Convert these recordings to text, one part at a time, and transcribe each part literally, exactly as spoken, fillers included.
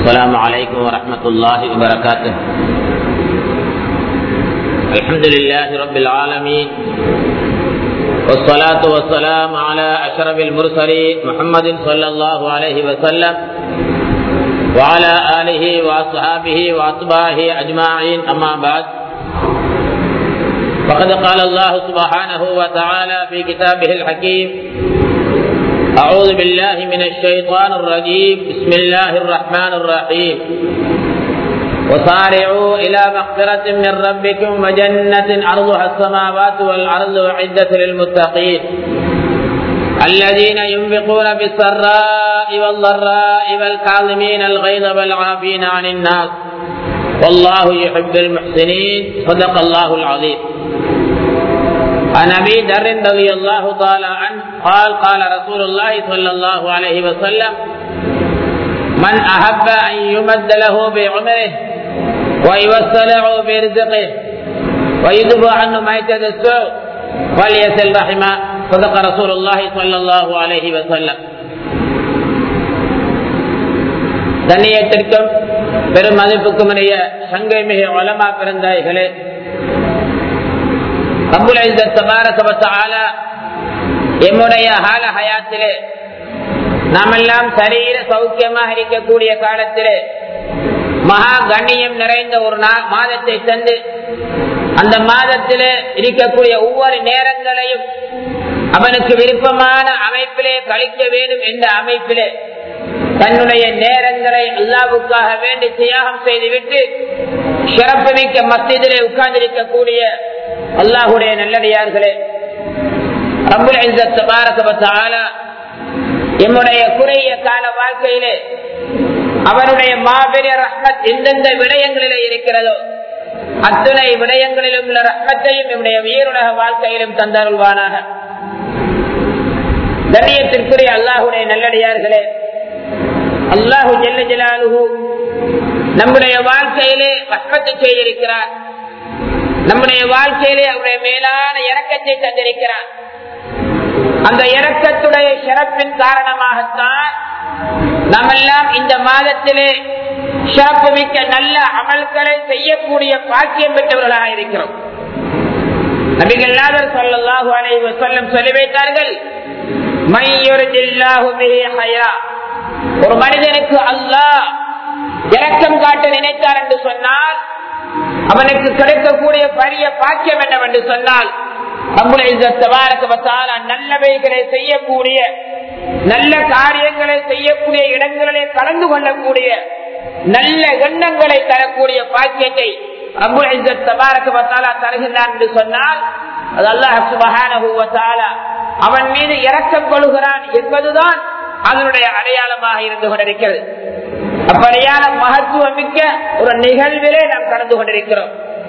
السلام عليكم ورحمة الله وبركاته. الحمد لله رب العالمين، والصلاة والسلام على أشرف المرسلين محمد صلى الله عليه وسلم وعلى آله وأصحابه وأتباعه أجمعين، أما بعد، فقد قال الله سبحانه وتعالى في كتابه الحكيم: أعوذ بالله من الشيطان الرجيم، بسم الله الرحمن الرحيم، وسارعوا إلى مغفرة من ربكم وجنة عرضها السماوات والأرض أعدت للمتقين الذين ينفقون بالسراء والضراء والكاظمين الغيظ والعافين عن الناس والله يحب المحسنين. صدق الله العظيم. عن أبي ذر رضي الله تعالى عنه قال: قال رسول الله صلى الله عليه وسلم: من أحب أن يمد له بعمره ويوسع برزقه ويذب عنه ميتة السوء فليصل رحمه. صدق رسول الله صلى الله عليه وسلم. தன்னியத்திற்கும் பெரும் மதிப்புக்கும் உரிய சங்கை மிகு உலமா பெருந்தாய்களே, ரப்புல் இஸ்ஸத் தபாரக வ தஆலா எம்முடைய ஹால ஹயாத்திலே நாமெல்லாம் சரீர சௌக்கியமாக இருக்கக்கூடிய காலத்திலே மகா கண்ணியம் நிறைந்த ஒரு மாதத்தை தந்து, அந்த மாதத்திலே இருக்கக்கூடிய ஒவ்வொரு நேரங்களையும் அவனுக்கு விருப்பமான அமைப்பிலே கழிக்க வேண்டும் என்ற அமைப்பிலே தன்னுடைய நேரங்களை அல்லாஹ்வுக்காக வேண்டி தியாகம் செய்துவிட்டு சிறப்புமிக்க மஸ்ஜிதிலே உட்கார்ந்திருக்கக்கூடிய அல்லாஹ்வுடைய நல்லடியார்களே, ரப்புல் இஸ்ஸத் தபாரக வ தஆலா எம்முடைய குறைய கால வாழ்க்கையிலே அவனுடைய மாபெரிய ரஹ்மத் எந்தெந்த விடயங்களிலே இருக்கிறதோ அத்தனை விடயங்களிலும் உள்ள ரஹ்மத்தையும் நம்முடைய உயிருலக வாழ்க்கையிலும் தந்தருள்வானாக. கண்ணியத்திற்குரிய அல்லாஹ்வுடைய நல்லடியார்களே, அல்லாஹு ஜல்ல ஜலாலுஹு நம்முடைய வாழ்க்கையிலே ரஹ்மத்தை செய்திருக்கிறார். நம்முடைய வாழ்க்கையிலே அவருடைய மேலான இரக்கத்தை தந்திருக்கிறார். அந்த இரக்கத்துடைய சிறப்பின் காரணமாகத்தான் நாமெல்லாம் இந்த மாதத்திலே சிறப்பு மிக்க நல்ல அமல்களை செய்யக்கூடிய பாக்கியம் பெற்றவர்களாக இருக்கிறோம். நபிகள் நாயகம் ஸல்லல்லாஹு அலைஹி வஸல்லம் சொல்லி வைத்தார்கள்: மை யுரிதில்லாஹு பிஹி ஹைரா, ஒரு மனிதனுக்கு அல்லாஹ் இரக்கம் காட்ட நினைத்தார் என்று சொன்னால் அவனுக்கு கிடைக்கக்கூடிய பெரிய பாக்கியம் என்னவென்று சொன்னால், ரப்புல் இஸ்ஸத் தபாரக வ தஆலா நல்லவைகளை செய்யக்கூடிய, நல்ல காரியங்களை செய்யக்கூடிய இடங்களிலே கலந்து கொள்ளக்கூடிய, நல்ல எண்ணங்களை தரக்கூடிய பாக்கியத்தை ரப்புல் இஸ்ஸத் தபாரக வ தஆலா தருகிறான் என்று சொன்னால் அது அல்லாஹ் சுப்ஹானஹு வ தஆலா அவன் மீது இரக்கம் கொள்கிறான் என்பதுதான் அதனுடைய அடையாளமாக இருந்து கொண்டிருக்கிறது. அப்படியான மகத்துவம் மிக்க ஒரு நிகழ்விலே நாம் கலந்து கொண்டிருக்கிறோம்.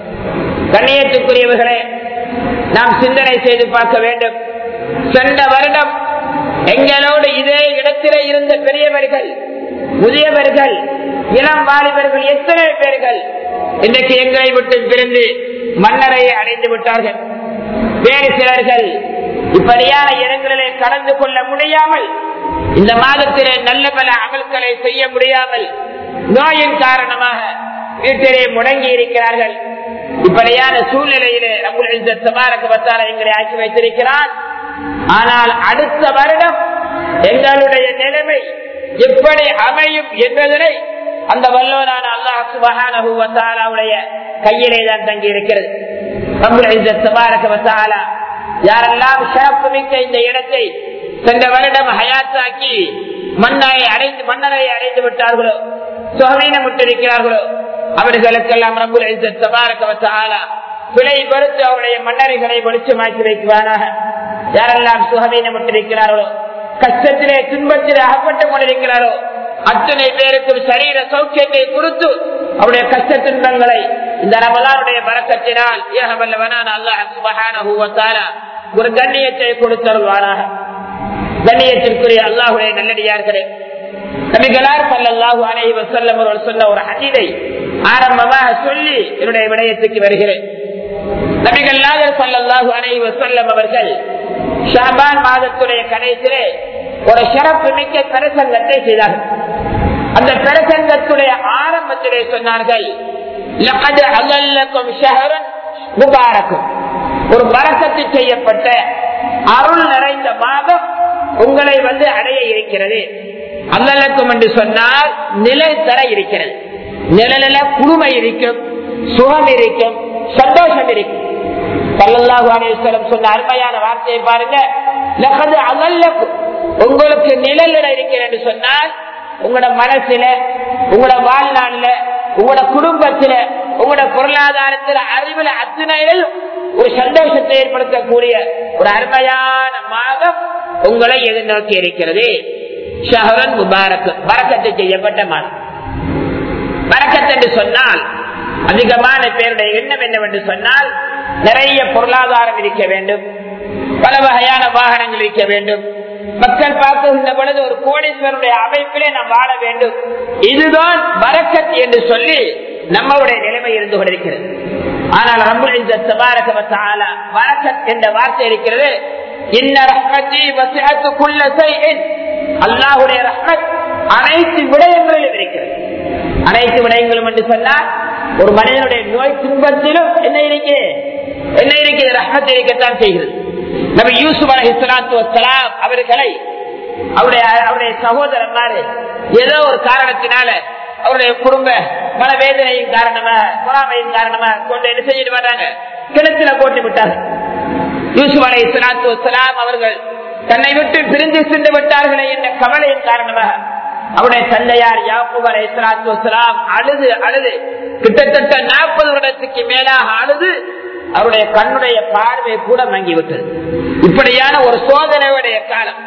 கண்ணியத்துக்குரியவர்களே, நாம் சிந்தனை செய்து பார்க்க வேண்டும். சென்ற வருடம் எங்களோடு இதே இடத்திலே இருந்த பெரியவர்கள், முதியவர்கள், இளம் வாலிபர்கள் எத்தனை பேர்கள் இன்றைக்கு எங்களை விட்டு பிரிந்து மன்னரையை அடைந்து விட்டார்கள். வேறு சிலர்கள் இப்படியான இடங்களிலே கலந்து கொள்ள முடியாமல், இந்த மாதத்திலே நல்ல பல அமல்களை செய்ய முடியாமல் நோயின் காரணமாக வீட்டிலே முடங்கி இருக்கிறார்கள். இப்படியான சூழ்நிலையிலே ரப்புல் இஸ்ஸத் தபாரக வ தஆலா எங்களை ஆக்கி வைத்திருக்கிறார். ஆனால் அடுத்த வருடம் எங்களுடைய நிலைமை எப்படி அமையும் என்பதனை அந்த வல்லவனான அல்லாஹ் சுப்ஹானஹு வ தஆலாவுடைய கையிலே தான் தங்கி இருக்கிறது. ரப்புல் இஸ்ஸத் தபாரக வ தஆலா யாரெல்லாம் சிறப்பு மிக்க இந்த இடத்தை சென்ற வருடம் ஹயாத்தாக்கி மண்ணை அடைந்து மன்னரை அடைந்து விட்டார்களோ, சுகவீனம் விட்டிருக்கிறார்களோ, அவர்களுக்கெல்லாம் ரப்புல் இஸ்ஸத் தபாரக வ தஆலா விலை பொறுத்து அவருடைய மன்னரைகளை வெளிச்சமாக்கி வைக்குவானாக. யாரெல்லாம் சுகவீனம் விட்டிருக்கிறார்களோ, கஷ்டத்திலே துன்பத்திலே அகப்பட்டுக் கொண்டிருக்கிறாரோ அத்தனை பேருக்கும் சரீர சௌக்கியத்தை கொடுத்து அவருடைய கஷ்ட துன்பங்களை இந்த ரமலானுடைய பரக்கத்தினால் ஏகவல்லவனான அல்லாஹ் சுப்ஹானஹு வ தஆலா ஒரு கண்ணியத்தை கொடுத்தருள்வானாக. கண்ணியத்திற்குரிய அல்லாஹ்வுடைய நல்லடியார்களே, நபிகளார் ஸல்லல்லாஹு அலைஹி வஸல்லம் அவர்கள் சொன்ன ஒரு ஹதீஸை ஆரம்பமாக சொல்லி என்னுடைய விடயத்துக்கு வருகிறேன். நபிகள் நாயகம் ஸல்லல்லாஹு அலைஹி வஸல்லம் அவர்கள் ஷஅபான் மாதத்துடைய கடைசியிலே ஒரு சிறப்பு மிக்க பிரசங்கத்தை செய்தார்கள். அந்த பிரசங்கத்துடைய சொன்னார்கள், லகத் அலல்லகும் ஷஹரன் முபாரக்கும், ஒரு பரக்கத்து செய்யப்பட்ட அருள் நிறைந்த மாதம் உங்களை வந்து அடைய இருக்கிறது. அல்லலக்கும் என்று சொன்னால் நிலை தர இருக்கிறது. நிழலில குளுமை இருக்கும், சுகம் இருக்கும், சந்தோஷம் இருக்கும். ஸல்லல்லாஹு அலைஹி வஸல்லம் சொன்ன அருமையான வார்த்தையை பாருங்க, லகத் அலல்லக்கும், உங்களுக்கு நிழல் இருக்கிறது என்று சொன்னால் உங்களோட மனசுல, உங்களோட வாழ்நாளில, உங்களோட குடும்பத்தில, உங்களோட பொருளாதாரத்தில், அறிவுல அத்தனையில் ஒரு சந்தோஷத்தை ஏற்படுத்தக்கூடிய ஒரு அருமையான மாதம் உங்களை எதிர்நோக்கி இருக்கிறது. ஷஹரன் முபாரக், பரக்கத்தை செய்யப்பட்ட மாதம். பரக்கத் என்று சொன்னால் அதிகமான பேருடைய எண்ணம் என்னவென்று சொன்னால், நிறைய பொருளாதாரம் இருக்க வேண்டும், பல வகையான வாகனங்கள் இருக்க வேண்டும், மக்கள் பார்க்கின்ற பொழுது ஒரு கோடீஸ்வரனுடைய அமைப்பிலே நாம் வாழ வேண்டும். இதுதான் பரக்கத் என்று சொல்லி நம்மளுடைய நிலைமை இருந்து கொண்டிருக்கிறது. ஆனால் ரப்புல் இஸ்ஸத் தபாரக வ தஆலா பரக்கத் என்ற வார்த்தை இருக்கிறது. இன்ன ரஹ்மதி வஸஅத் குல்ல ஷைஇன், அல்லாஹ்வுடைய ரஹ்மத் அனைத்து விடயங்களிலும் இருக்கிறது. அனைத்து விடயங்களும் என்று சொன்னால் ஒரு மனிதனுடைய நோய் துன்பத்திலும் என்ன இருக்கிறது, என்ன இருக்கிறது, ரஹ்மத் இருக்கத்தான் செய்கிறது. நபி யூசுப் அலைஹிஸ்ஸலாத்து வஸ்ஸலாம் அவர்களை அவருடைய அவருடைய சகோதரர் ஏதோ ஒரு காரணத்தினால அவருடைய குடும்ப மன வேதனையின் காரணமா, பொறாமையின் காரணமா கொண்டு என்ன செஞ்சிட்டு வர்றாங்க, கிணத்துல போட்டு விட்டார்கள். யூசுப் அலைஹிஸ்ஸலாத்து வஸ்ஸலாம் அவர்கள் தன்னை விட்டு பிரிந்து சென்று விட்டார்களே என்ற கவலையின் காரணமாக அவருடைய தந்தையார் யாக்கூப் அலைஹிஸ்ஸலாத்து வஸ்ஸலாம் அழுது அழுது கிட்டத்தட்ட நாற்பது வருடத்துக்கு மேலாக அழுது அவருடைய கண்ணுடைய பார்வை கூட மங்கிவிட்டது. இப்படியான ஒரு சோதனையுடைய காலம்.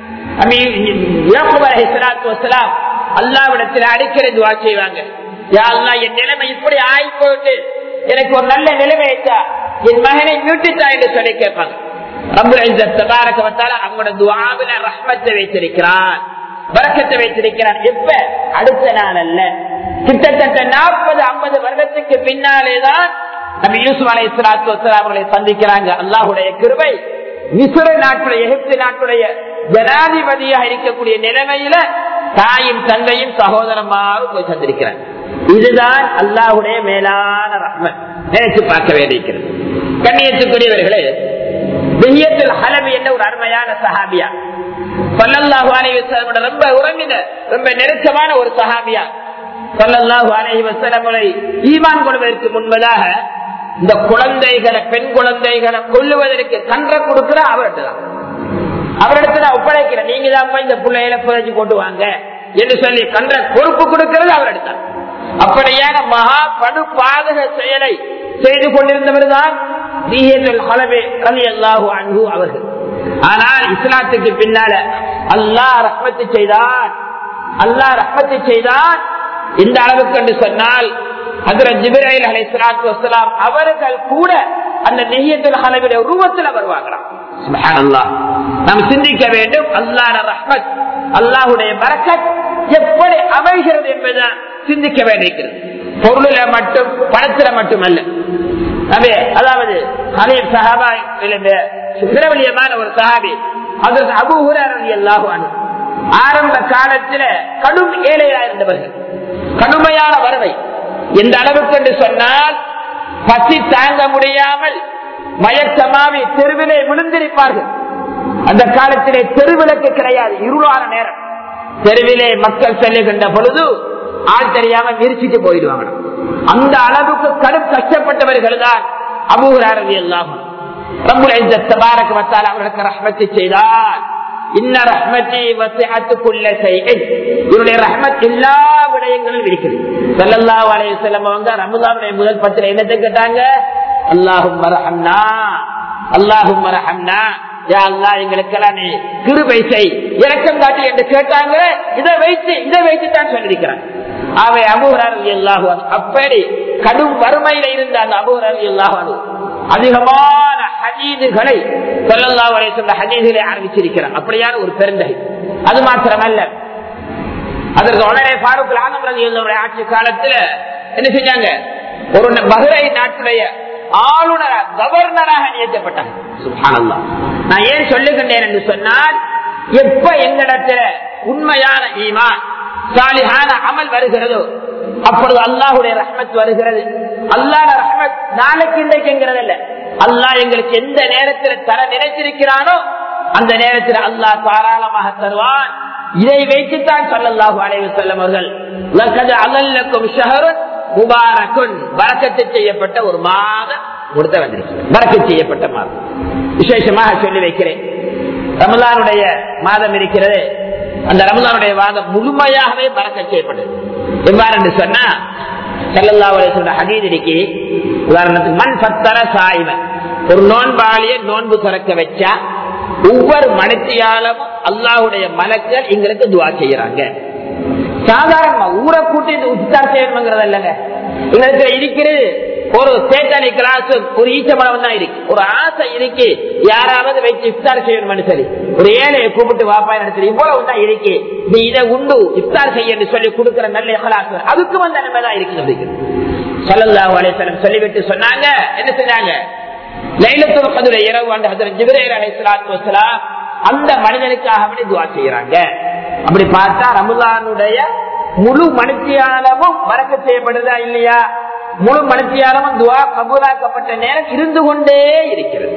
யாக்கூப் அலைஹிஸ்ஸலாத்து வஸ்ஸலாம் அல்லாஹ்விடத்தில் அடிக்கடி துஆ செய்வாங்க, யா அல்லாஹ் என் நிலைமை இப்படி ஆகி போயிட்டு எனக்கு ஒரு நல்ல நிலைமை வைத்தா, என் மகனை மீட்டுத்தா என்று சொல்லி கேட்பாங்க. ரப்புல் இஸ்ஸத் தபாரக வ தஆலா அவங்களோட துஆவில ரஹ்மத்தை வைத்திருக்கிறான், பரக்கத்தை வைத்திருக்கிறான். எப்ப? அடுத்த நாள் அல்ல, கிட்டத்தட்ட நாற்பது ஐம்பது வருடத்துக்கு பின்னாலேதான் நபி யூசுப் அலைஹிஸ்ஸலாத்து வஸ்ஸலாம் அவர்களை சந்திக்கிறாங்க. அல்லாஹ்வுடைய கிருபை, மிஸ்ர் நாட்டுடைய எகிப்து நாட்டுடைய ஜனாதிபதியாக இருக்கக்கூடிய நிலைமையில தாயும் தந்தையும் சகோதரமாரும் போய் சந்திருக்கிறார். இதுதான் அல்லாஹ்வுடைய மேலான ரஹ்மத். நினைச்சு பார்க்க வேண்டியிருக்கிறது. கண்ணியத்துக்குரியவர்களே, திஹ்யத்துல் ஹலபி என்ற ஒரு அருமையான சஹாபியா, ஸல்லல்லாஹு அலைஹி வஸல்லம் ரொம்ப உறவின ரொம்ப நெருக்கமான ஒரு சஹாபியா, ஸல்லல்லாஹு அலைஹி வஸல்லம் ஈமான் கொள்வதற்கு முன்பதாக இந்த குழந்தைகளை, பெண் குழந்தைகளை கொல்லுவதற்கு கன்ற கொடுக்கிற அவர்கிட்ட தான், அவரிடத்துல ஒப்படைக்கிற, நீங்க தான் இந்த பிள்ளைகளை புதைச்சு கொண்டு வாங்க என்று சொல்லி கன்ற பொறுப்பு கொடுக்கிறது அவரிடத்தான். அப்படியான மகா படு பாதக செயலை செய்து கொண்டிருந்தவர் தான் அவர்கள். ஆனால் இஸ்லாத்துக்கு பின்னால அல்லாஹ் ரஹ்மத்து செய்தான், அல்லாஹ் ரஹ்மத்து செய்தான். இந்த அளவுக்கு என்று சொன்னால் ஹஜ்ரத் ஜிப்ரீல் அலைஹிஸ்ஸலாத்து வஸ்ஸலாம் அவர்கள் கூட அந்த நிஹ்யத்துல் ஹலபிய ரூபத்தில் வருவாங்களாம். சுப்ஹானல்லாஹ், நாம் சிந்திக்க வேண்டும். அல்லாஹ்வுடைய ரஹ்மத், அல்லாஹ்வுடைய பரக்கத் எப்படி அமைகிறது என்பதை சிந்திக்க வேண்டியிருக்கிறது. பொருளில மட்டும், பணத்தில மட்டுமல்ல. அதாவது ஹலீல் சஹாபா பிரபலியமான ஒரு சஹாபி ஹஜ்ரத் அபூ ஹுரைரா ரலியல்லாஹு அன்ஹு ஆரம்ப காலத்தில் கடும் ஏழையா இருந்தவர்கள், கடுமையான வறுமை. எந்த அளவுக்கு என்று சொன்னால் பசி தாங்க முடியாமல் மயக்கமாவி தெருவிலே விழுந்திருப்பார்கள். அந்த காலத்திலே தெருவிளக்கு கிடையாது, இருளான நேரம். தெருவிலே மக்கள் செல்லுகின்ற பொழுது ஆள் தெரியாம விரிச்சிட்டு போயிடுவாங்க. அந்த அளவுக்கு கடும் கஷ்டப்பட்டவர்கள் தான் அபூ ஹுரைரா ரலியல்லாஹு அன்ஹு. ரப்புல் இஸ்ஸத் தபாரக வ தஆலா அவர்களுக்கு ரஹ்மத் செய்தார். இன்ன ரஹ்மதி வஸஅத் குல்ல ஷைஇன், இவருடைய ரஹ்மத் எல்லா விடயங்களிலும் இருக்குது. ஸல்லல்லாஹு அலைஹி வஸல்லம் அவங்க ரமலானுடைய முதல் பத்திர என்னத்தை கேட்டாங்க? அல்லாஹும்ம ரஹம்னா, அல்லாஹும்ம ரஹம்னா, யா அல்லாஹ் எங்களுக்கெல்லாம் நீ கிருபை செய், இரக்கம் காட்டு என்று கேட்டாங்க. இதை வைத்து இதை வைத்து தான் சொல்லியிருக்கிறான். அவை அபூ ஹுரைரா ரலியல்லாஹு அன்ஹு அப்படி கடும் வறுமையில இருந்த அந்த அபூ ஹுரைரா ரலியல்லாஹு அன்ஹு அதிகமான ஹதீதுகளை ஸல்லல்லாஹு அலைஹி வஸல்லம் ஹதீதுகளை அறிவிச்சிருக்கிறார். அப்படியான ஒரு பெருந்தகை. அது மாத்திரமல்ல, அதற்கு உடனே ஃபாரூக் ஆலம் ரலியல்லாஹு அன்ஹு ஆட்சி காலத்துல என்ன செஞ்சாங்க? ஒரு பஹ்ரைன் நாட்டுடைய ஆளுநரா, கவர்னராக நியமிக்கப்பட்டாங்க. சுப்ஹானல்லாஹ். நான் ஏன் சொல்லுகின்றேன் என்று சொன்னால், எப்ப எங்களிடத்துல உண்மையான ஈமான், சாலிஹான அமல் வருகிறதோ, அப்பொழுது அல்லாஹுடைய ரஹ்மத் வருகிறது. அல்லாஹ் ரஹ்மத் நாளைக்கு இன்றைக்குங்கிறது இல்ல, அல்லாஹ் எங்களுக்கு எந்த நேரத்தில் தர நினைத்திருக்கிறானோ அந்த நேரத்தில் அல்லாஹ் தாராளமாக தருவான். இதை வைத்துத்தான் ஸல்லல்லாஹு அலைஹி வஸல்லம் அவர்கள் லகத் அலல்லக்கும் ஷஹருன் முபாரக்குன் பரக்கத்து செய்யப்பட்ட ஒரு மாதம் கொடுத்த வந்திருக்கு. பரக்கத்து செய்யப்பட்ட மாதம் விசேஷமாக சொல்லி வைக்கிறேன். ரமலானுடைய மாதம் இருக்கிறது, அந்த ரமலானுடைய மாதம் முழுமையாகவே பரக்கத்து செய்யப்பட்டது. எவ்வாறு என்று சொன்னா ஸல்லல்லாஹு அலைஹி வஸல்லம் ஹதீஸ் இருக்கு. உதாரணத்துக்கு மன் ஃபத்தர சாயிமன், ஒரு நோன்பாளியை நோன்பு திறக்க வச்சா ஒவ்வொரு மனத்தியாலும் அல்லாஹ்வுடைய மலக்கள் எங்களுக்கு துஆ செய்யறாங்க. சாதாரணமா ஊரை கூட்டி உத்தார் செய்யணுங்கிறது இல்லைங்க. எங்களுக்கு இருக்கிறது ஒரு சேட்டானி கிளாஸ், ஒரு ஈச்சமரம் தான் இருக்கு, ஒரு ஆசை இருக்கு, யாராவது வைத்து இஃப்தார் செய்யணும் சரி, ஒரு ஏழையை கூப்பிட்டு வாப்பா நடத்தி இவ்வளவு தான் இருக்கு, நீ இதை உண்டு இஃப்தார் செய்ய சொல்லி கொடுக்கிற நல்ல இஹ்லாஸ் அதுக்கு வந்து நன்மை தான் இருக்கு. ஸல்லல்லாஹு அலைஹி வஸல்லம் சொல்லிவிட்டு சொன்னாங்க, என்ன செஞ்சாங்க, லைலத்துல் கத்ர் இரவு அன்று ஹஜ்ரத் ஜிப்ரீல் அலைஹிஸ்ஸலாத்து வஸ்ஸலாம் அந்த மனிதனுக்காக அப்படி துஆ செய்யறாங்க. அப்படி பார்த்தா ரமலானுடைய முழு மணித்தியாலமும் பரக்கத் செய்யப்படுதா இல்லையா? முழு மணித்தியாலமும் துஆ கபூலாக்கப்பட்ட நேரம் இருந்து கொண்டே இருக்கிறது.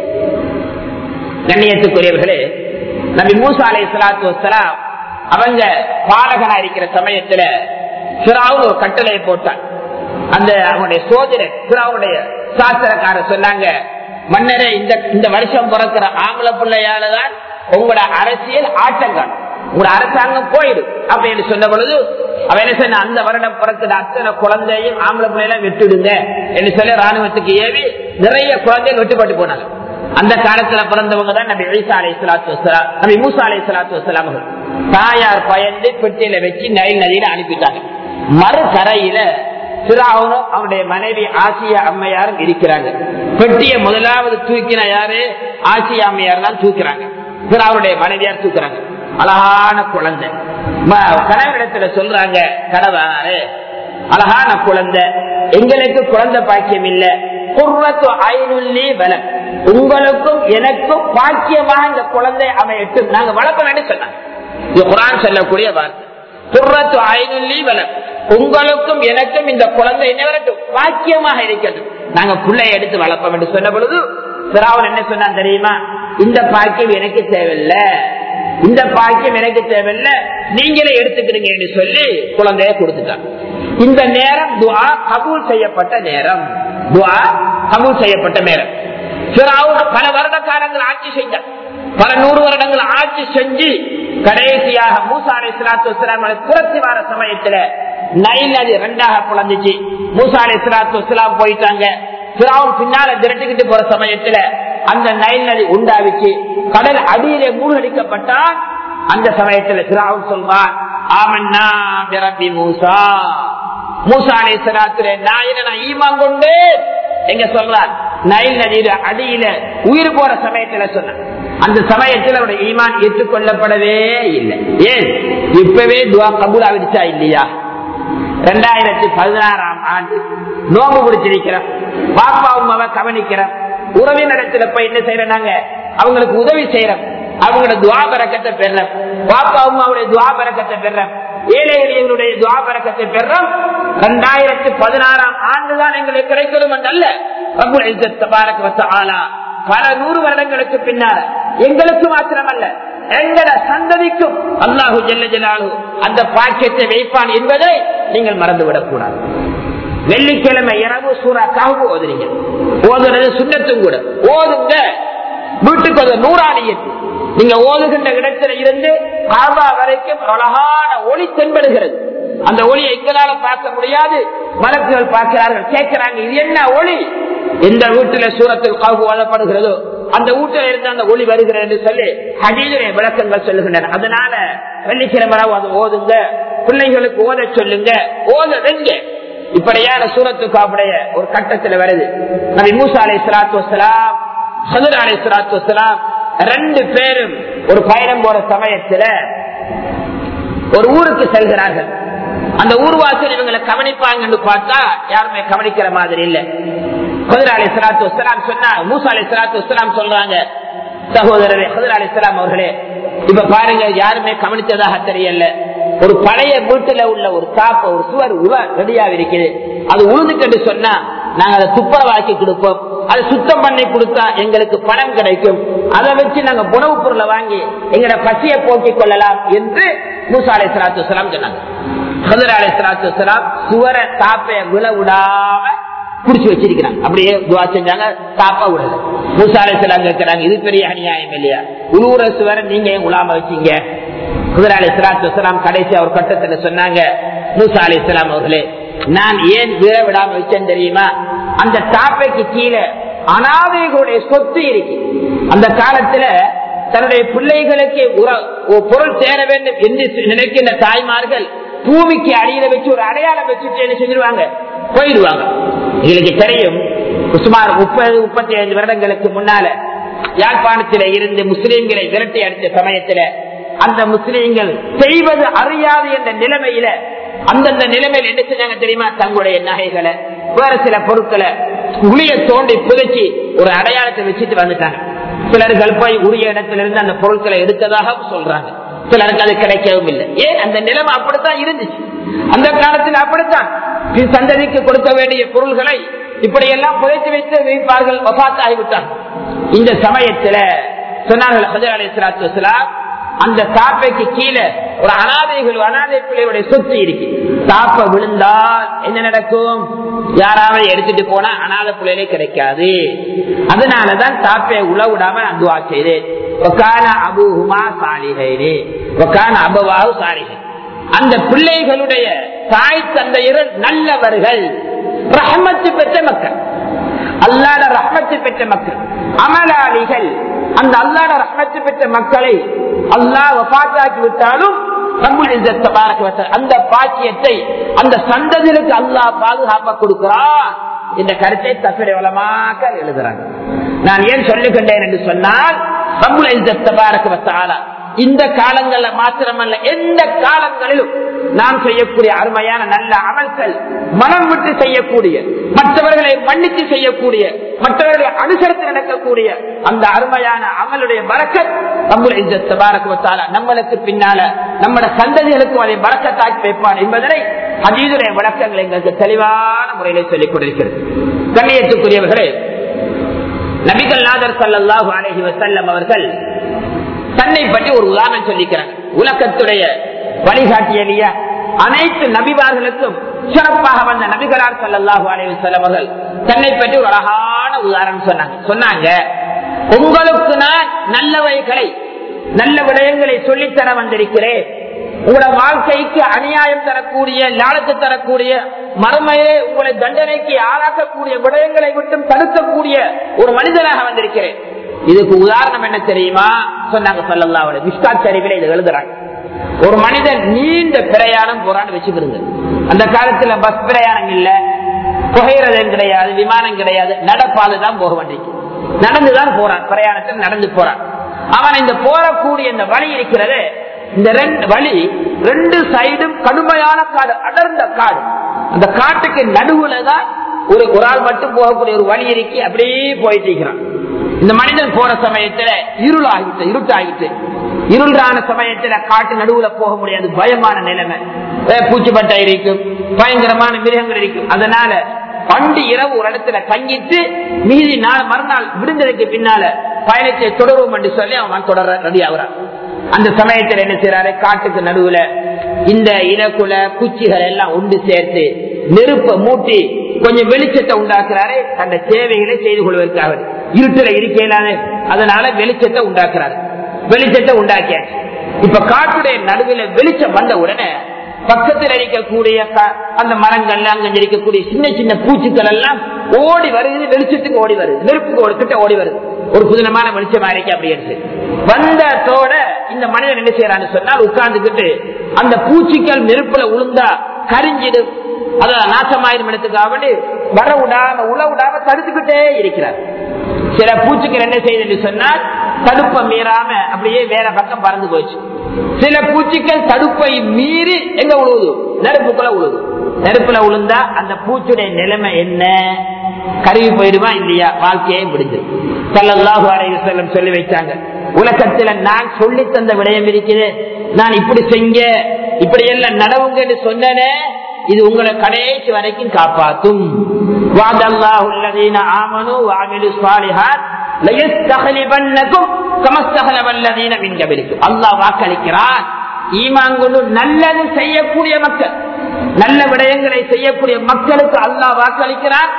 கண்ணியத்துக்குரியவர்களே, நபி மூசா அலைஹிஸ்ஸலாத்து வஸ்ஸலாம் அவங்க பாலகனா இருக்கிற சமயத்துல ஃபிரௌன் ஒரு கட்டளையை போட்டான். அந்த அவனுடைய சோதனை ஃபிரௌனுடைய சாஸ்திரக்காரர் சொன்னாங்க, மன்னரே இந்த இந்த வருஷம் பிறக்கிற ஆம்பளை பிள்ளையாலதான் உங்களோட அரசியல் ஆட்டங்கள், உங்களோட அரசாங்கம் போயிடும் அப்படின்னு சொன்ன பொழுது அவன் என்ன சொன்ன, அந்த வருடம் பிறக்கிற அத்தனை குழந்தையும் ஆம்பளை பிள்ளையெல்லாம் வெட்டுடுங்க என்று சொல்லி ராணுவத்துக்கு ஏவி நிறைய குழந்தைகள் வெட்டுப்பட்டு போனாங்க. அந்த காலத்துல பிறந்தவங்க தான் நபி ஈசா அலைஹிஸ்ஸலாத்து வஸ்ஸலாம், நபி மூசா அலைஹிஸ்ஸலாத்து வஸ்ஸலாம் அவர்கள். தாயார் பயந்து பெட்டியில வச்சு நைல் நதியில அனுப்பிட்டாங்க. மறு கரையில ஃபிரௌனும் அவருடைய மனைவி ஆசியா அம்மையாரும் இருக்கிறாங்க. பெட்டியை முதலாவது தூக்கின யாரு? ஆசியா அம்மையார் தான் தூக்குறாங்க, ஃபிரௌனுடைய மனைவியார் தூக்குறாங்க. அழகான குழந்தை. கணவனிடத்துல சொல்றாங்க, கணவரே அழகான குழந்தை, எங்களுக்கு குழந்தை பாக்கியம் இல்ல, குர்ரத்து ஐனுல்லி வலக், உங்களுக்கும் எனக்கும் பாக்கியமாக இந்த குழந்தை அமையட்டும், நாங்க வளர்ப்போம் சொன்னாங்க. இது குர்ஆன் சொல்லக்கூடிய வார்த்தை. குர்ரத்து ஐனுல்லி வலக், உங்களுக்கும் எனக்கும் இந்த குழந்தை என்ன வரட்டும், பாக்கியமாக இருக்கட்டும், நாங்க பிள்ளையை எடுத்து வளர்ப்போம் என்று சொன்ன பொழுது ஃபிரௌன் என்ன சொன்னான் தெரியுமா, இந்த பாக்கியம் எனக்கு தேவையில்லை, இந்த பாக்கியம் எனக்கு தேவையில்லை, நீங்களே எடுத்துக்கிறீங்க என்று சொல்லி குழந்தைய கொடுத்துட்டான். இந்த நேரம் துஆ கபூல் செய்யப்பட்ட நேரம், துஆ கபூல் செய்யப்பட்ட நேரம். ஃபிரௌன் பல வருட காலங்கள் ஆட்சி செஞ்சான், பல நூறு வருடங்கள் ஆட்சி செஞ்சு கடைசியாக மூசா அலைஹிஸ்ஸலாத்து வஸ்ஸலாம் துரத்தி வர சமயத்துல நைல் நதி ரெண்டாக குழந்துச்சு. மூசா அலைஹிஸ்ஸலாத்து வஸ்ஸலாம் போயிட்டாங்க. ஃபிரௌன் பின்னால திரட்டிக்கிட்டு போற சமயத்துல அந்த நைல் நதி உண்டாவிச்சு, கடல் அடியிலே மூழ்கடிக்கப்பட்டான். அந்த சமயத்துல ஃபிரௌன் சொல்வான், ஆமன்னா பிரப்பி மூசா, மூசா அலைஹிஸ்ஸலாத்து நான் நான் ஈமான் கொண்டு எங்க சொல்றான், நைல் நதியில அடியில உயிர் போற சமயத்துல சொன்ன அந்த சமயத்தில் அவருடைய ஈமான் ஏற்றுக்கொள்ளப்படவே இல்லை. ஏன்? இப்பவே துஆ கபூல் ஆகிடுச்சா இல்லையா? இரண்டாயிரத்தி பதினாறாம் ஆண்டு நோம்பு பிடிச்சிருக்கிறோம், பாப்பா அம்மாவை கவனிக்கிறோம், உறவினரிடத்துல போய் என்ன செய்யறோம், நாங்க அவங்களுக்கு உதவி செய்யறோம், அவங்களோட துஆ பரக்கத்தை பெறோம், பாப்பா அம்மாவுடைய துஆ பரக்கத்தை பெறோம், ஏழை எளியவர்களுடைய துஆ பரக்கத்தை பெறோம். இரண்டாயிரத்தி பதினாறாம் ஆண்டுதான் எங்களுக்கு கிடைக்கணும் என்றல்ல, ரப்புல் இஸ்ஸத் தபாரக வ தஆலா பல நூறு வருடங்களுக்கு பின்னால் எங்களுக்கு மாத்திரமல்ல எங்கள சந்ததிக்கும் அல்லாஹு ஜல்ல ஜலாலுஹு அந்த பாக்கியத்தை வைப்பான் என்பதை நீங்கள் மறந்துவிடக் கூடாது. வெள்ளிக்கிழமை இரவு சூரா கஹ்ஃப் ஓதுறீங்க, ஓதுறது சுன்னத்தும் கூட, ஓதுங்க. வீட்டுக்கு ஒரு நூறானியத்து நீங்க ஓதுகின்ற இடத்துல இருந்து காபா வரைக்கும் அழகான ஒளி தென்படுகிறது. அந்த ஒளியை எங்களால பார்க்க முடியாது, மலக்குகள் பார்க்கிறார்கள், கேட்கிறாங்க, இது என்ன ஒளி? எந்த வீட்டுல சூரத்துல் கஹ்ஃப் ஓதப்படுகிறதோ அந்த வீட்டுல இருந்து அந்த ஒளி வருகிறது என்று சொல்லி ஹதீஸுடைய விளக்கங்கள் சொல்லுகின்றன. அதனால வெள்ளிக்கிழமை அதை ஓதுங்க, பிள்ளைகளுக்கு ஓத சொல்லுங்க, ஓத வெங்க. இப்படியான சூரத்துல் கஹ்ஃபுடைய ஒரு கட்டத்தில் வருது. நபி மூசா அலைஹிஸ்ஸலாத்து வஸ்ஸலாம், ஹித்ர் அலைஹிஸ்ஸலாத்து வஸ்ஸலாம் ரெண்டு பேரும் ஒரு பயணம் போற சமயத்துல ஒரு ஊருக்கு செல்கிறார்கள். அந்த ஊர்வாசல் இவங்களை கவனிப்பாங்கன்னு பார்த்தா யாருமே கவனிக்கிற மாதிரி இல்லை. ஹித்ர் அலைஹிஸ்ஸலாத்து வஸ்ஸலாம் சொன்னா, மூசா அலைஹிஸ்ஸலாத்து வஸ்ஸலாம் சொல்றாங்க, சகோதரரே ஹித்ர் அலைஹிஸ்ஸலாம் அவர்களே, இப்ப பாருங்க யாருமே கவனித்ததாக தெரியல, ஒரு பழைய வீட்டுல உள்ள ஒரு தாப்ப ஒரு சுவர் உல ரெடியா இருக்குது, அது உழுதுட்டு சொன்னா நாங்க அதை துப்புரவாக்கி கொடுப்போம், அதை சுத்தம் பண்ணி கொடுத்தா எங்களுக்கு பணம் கிடைக்கும், அதை வச்சு நாங்க உணவுப் பொருளை வாங்கி எங்களோட பசியை போக்கிக் கொள்ளலாம் என்று மூசா அலைஹிஸ்ஸலாத்து வஸ்ஸலாம் சொன்னாங்க. ஹிதர் அலைஹிஸ்ஸலாத்து வஸ்ஸலாம் சுவரை தாப்பைய விழ விடாம குடிச்சு வச்சிருக்கிறாங்க. அப்படியே துவா செஞ்சாங்க, தாப்பா விடல. மூசா அலைஹிஸ்ஸலாம் கேட்கிறாங்க, இது பெரிய அநியாயம் இல்லையா? உழுவுற சுவரை நீங்க ஏன் உலாம வச்சீங்க? ஹிதர் அலைஹிஸ்ஸலாத்து வஸ்ஸலாம் கடைசி ஒரு கட்டத்துல சொன்னாங்க, மூசா அலைஹிஸ்ஸலாம் அவர்களே, நான் ஏன் விழ விடாம வச்சேன் தெரியுமா? அந்த தாப்பைக்கு கீழே அனாதைகளுடைய சொத்து இருக்கு. அந்த காலத்துல தன்னுடைய பிள்ளைகளுக்கு பொருள் சேர வேண்டும் என்று நினைக்கின்ற தாய்மார்கள் பூமிக்கு அடியில வச்சு ஒரு அடையாளம் வச்சுட்டு என்ன செஞ்சிருவாங்க, போயிடுவாங்க. எங்களுக்கு தெரியும், சுமார் முப்பது முப்பத்தி ஐந்து வருடங்களுக்கு முன்னால யாழ்ப்பாணத்தில இருந்து முஸ்லீம்களை விரட்டி அடித்த சமயத்துல அந்த முஸ்லீம்கள் செய்வது அறியாது என்ற நிலைமையில அந்தந்த நிலைமையில் என்ன செஞ்சாங்க தெரியுமா? தங்களுடைய நகைகளை வேற சில பொருட்களை உளிய தோண்டி புதைச்சி ஒரு அடையாளத்தை வச்சுட்டு வந்துட்டாங்க. சிலர்கள் போய் உரிய இடத்திலிருந்து அந்த பொருட்களை எடுத்ததாக சொல்றாங்க, சிலருக்கு அது கிடைக்கவும் இல்லை. ஏன்? அந்த நிலைமை அப்படித்தான் இருந்துச்சு. அந்த காலத்தில் அப்படித்தான் சந்ததிக்கு கொடுக்க வேண்டிய பொருள்களை இப்படியெல்லாம் புதைத்து வைத்து வைப்பார்கள், வஃபாத் ஆகிவிட்டார். இந்த சமயத்துல சொன்னார்கள் ஹிதர் அலைஹிஸ்ஸலாத்து வஸ்ஸலாம், அந்த தாப்பைக்கு கீழே ஒரு அனாதைகள் அனாதை பிள்ளையுடைய சொத்து இருக்கு, தாப்பை விழுந்தால் என்ன நடக்கும்? யாராவது எடுத்துட்டு போனா அனாதை பிள்ளைகளே கிடைக்காது. அதனாலதான் தாப்பை உழவிடாம நான் துஆ செய்தேன். அந்த பிள்ளைகளுடைய தாய் தந்தையர்கள் நல்லவர்கள், ரஹ்மத்து பெற்ற மக்கள், அல்லாஹ்வுடைய ரஹ்மத்து பெற்ற மக்கள், அமலாளிகள். அந்த அல்லாஹ்வுடைய ரஹ்மத்து பெற்ற மக்களை அல்லாஹ் வஃபாத்தாக்கி விட்டாலும் அந்த பாக்கியத்தை அந்த சந்ததிகளுக்கு அல்லாஹ் பாதுகாப்ப கொடுக்கிறான் என்ற கருத்தை தஃசீர் உலமாக்கள் எழுதுறாங்க. நான் ஏன் சொல்லுகின்றேன் என்று சொன்னால், ரப்புல் இஸ்ஸத் தபாரக வ தஆலா இந்த காலங்கள்ல மாத்திரமல்ல எந்த காலங்களிலும் நாம் செய்யக்கூடிய அருமையான நல்ல அமல்கள், மனம் விட்டு செய்யக்கூடிய, மற்றவர்களை மன்னித்து செய்யக்கூடிய, மற்றவர்களை அனுசரித்து நடக்கக்கூடிய அந்த அருமையான அமலுடைய பரக்கத் ரப்புல் இஸ்ஸத் தபாரக வ தஆலா நம்மளுக்கு பின்னால நம்முடைய சந்ததிகளுக்கும் அதை பரக்கத்தாக்கி வைப்பான் என்பதனை ஹதீஸுடைய விளக்கங்கள் எங்களுக்கு தெளிவான முறையிலே சொல்லிக் கொண்டிருக்கிறது. கண்ணியத்துக்குரியவர்களே, நபிகள் நாதர் ஸல்லல்லாஹு அலைஹி வஸல்லம் அவர்கள் தன்னை பற்றி ஒரு உதாரணம் சொல்லிக்கிறாங்க. உலகத்துடைய வழிகாட்டிய அனைத்து நபிமார்களுக்கும் சிறப்பாக வந்த நபிகளார் ஸல்லல்லாஹு அலைஹி வஸல்லம் அவர்கள் தன்னை பற்றி ஒரு அழகான உதாரணம் சொன்னாங்க. சொன்னாங்க, உங்களுக்கு நான் நல்லவைகளை நல்ல விடயங்களை சொல்லித்தர வந்திருக்கிறேன். உங்களோட வாழ்க்கைக்கு அநியாயம் தரக்கூடிய, லாலத்து தரக்கூடிய, மறுமையே உங்களை தண்டனைக்கு ஆளாக்கக்கூடிய விடயங்களை விட்டும் தடுக்கக்கூடிய ஒரு மனிதனாக வந்திருக்கிறேன். இதுக்கு உதாரணம் என்ன தெரியுமா? சொன்னாங்க ஸல்லல்லாஹு அலைஹி வஸல்லம். மிஷ்காத் ஷரீஃபிலே இதை எழுதுறாங்க. ஒரு மனிதன் நீண்ட பிரயாணம் போறான்னு வச்சுக்கிறது. அந்த காலத்துல பஸ் பிரயாணம் இல்ல, புகையிரதம் கிடையாது, விமானம் கிடையாது, நடப்பாது தான் போக வேண்டியது. நடந்துதான் போறான், பிரயாணத்தில் நடந்து போறான். அவன் இந்த போறக்கூடிய இந்த வழி இருக்கிறது, இந்த ரெண்டு வழி ரெண்டு சைடும் கடுமையான காடு, அடர்ந்த காடு. அந்த காட்டுக்கு நடுவுல தான் ஒரு ஒரு ஆள் மட்டும் போகக்கூடிய ஒரு வழி இருக்கு. அப்படியே போயிட்டு இருக்கிறான். இந்த மனிதன் போற சமயத்துல இருள் ஆகிட்டு இருட்டு ஆகிட்டு இருளான சமயத்துல காட்டு நடுவுல போக முடியாது, பயமான நிலைமை, பூச்சிப்பட்டை இருக்கும், பயங்கரமான மிருகங்கள் இருக்கும். அதனால பண்டு இரவு ஒரு இடத்துல தங்கிட்டு மீதி நாள் மறுநாள் விடுந்ததுக்கு பின்னால பயணத்தை தொடரும் என்று சொல்லி அவன் தொடர ரெடி ஆகுறான். அந்த சமயத்தில் என்ன செய்யறாரு? காட்டுக்கு நடுவுல இந்த இனக்குல குச்சிகள் எல்லாம் ஒன்று சேர்த்து நெருப்பை மூட்டி கொஞ்சம் வெளிச்சத்தை உண்டாக்குறாரு. அந்த தேவைகளை செய்து கொள்வதற்காக இருட்டுல இருக்கலாது, அதனால வெளிச்சத்தை உண்டாக்குறாரு. வெளிச்சத்தை உண்டாக்கியாச்சு. இப்ப காட்டுடைய நடுவில் வெளிச்சம் வந்த உடனே பக்கத்தில் இருக்கக்கூடிய அந்த மரங்கள்ல அங்க இருக்கக்கூடிய சின்ன சின்ன பூச்சிகள் எல்லாம் ஓடி வருது, வெளிச்சத்துக்கு ஓடி வருது, நெருப்புக்கு ஒரு கிட்ட ஓடி வருது. ஒரு புதினமான வெளிச்சமா இருக்கு. அப்படின்னு வந்ததோட இந்த மனிதன் என்ன செய்யறான்னு சொன்னால், உட்கார்ந்துக்கிட்டு அந்த பூச்சிகள் நெருப்புல உளுந்தா கரிஞ்சிடும், அதான் நாசமாயிரம் இடத்துக்காக வேண்டி வர விடாம உழ விடாம தடுத்துக்கிட்டே இருக்கிறார். சில பூச்சிகள் என்ன செய்யுது சொன்னால் தடுப்பை மீறாம அப்படியே வேற பக்கம் பறந்து போச்சு. சில பூச்சிகள் தடுப்பை மீறி எங்க உழுவுது? நெருப்புக்குள்ள உழுது. நெருப்புல உளுந்தா அந்த பூச்சியுடைய நிலைமை என்ன? கருவி போயிடுமா இல்லையா? வாழ்க்கையே முடிஞ்சு. ஸல்லல்லாஹு அலைஹி வஸல்லம் சொல்லி வைச்சாங்க, உலகத்துல நான் சொல்லி தந்த விடயம் இருக்குது, நான் இப்படி செஞ்ச இப்படி எல்லாம் நடவுங்க என்று சொன்னனே, இது உங்களை கடைசி வரைக்கும் காப்பாற்றும். அல்லாஹ் வாக்களிக்கிறான், ஈமான் கொண்டு நல்லது செய்யக்கூடிய மக்கள், நல்ல விடயங்களை செய்யக்கூடிய மக்களுக்கு அல்லாஹ் வாக்களிக்கிறான்,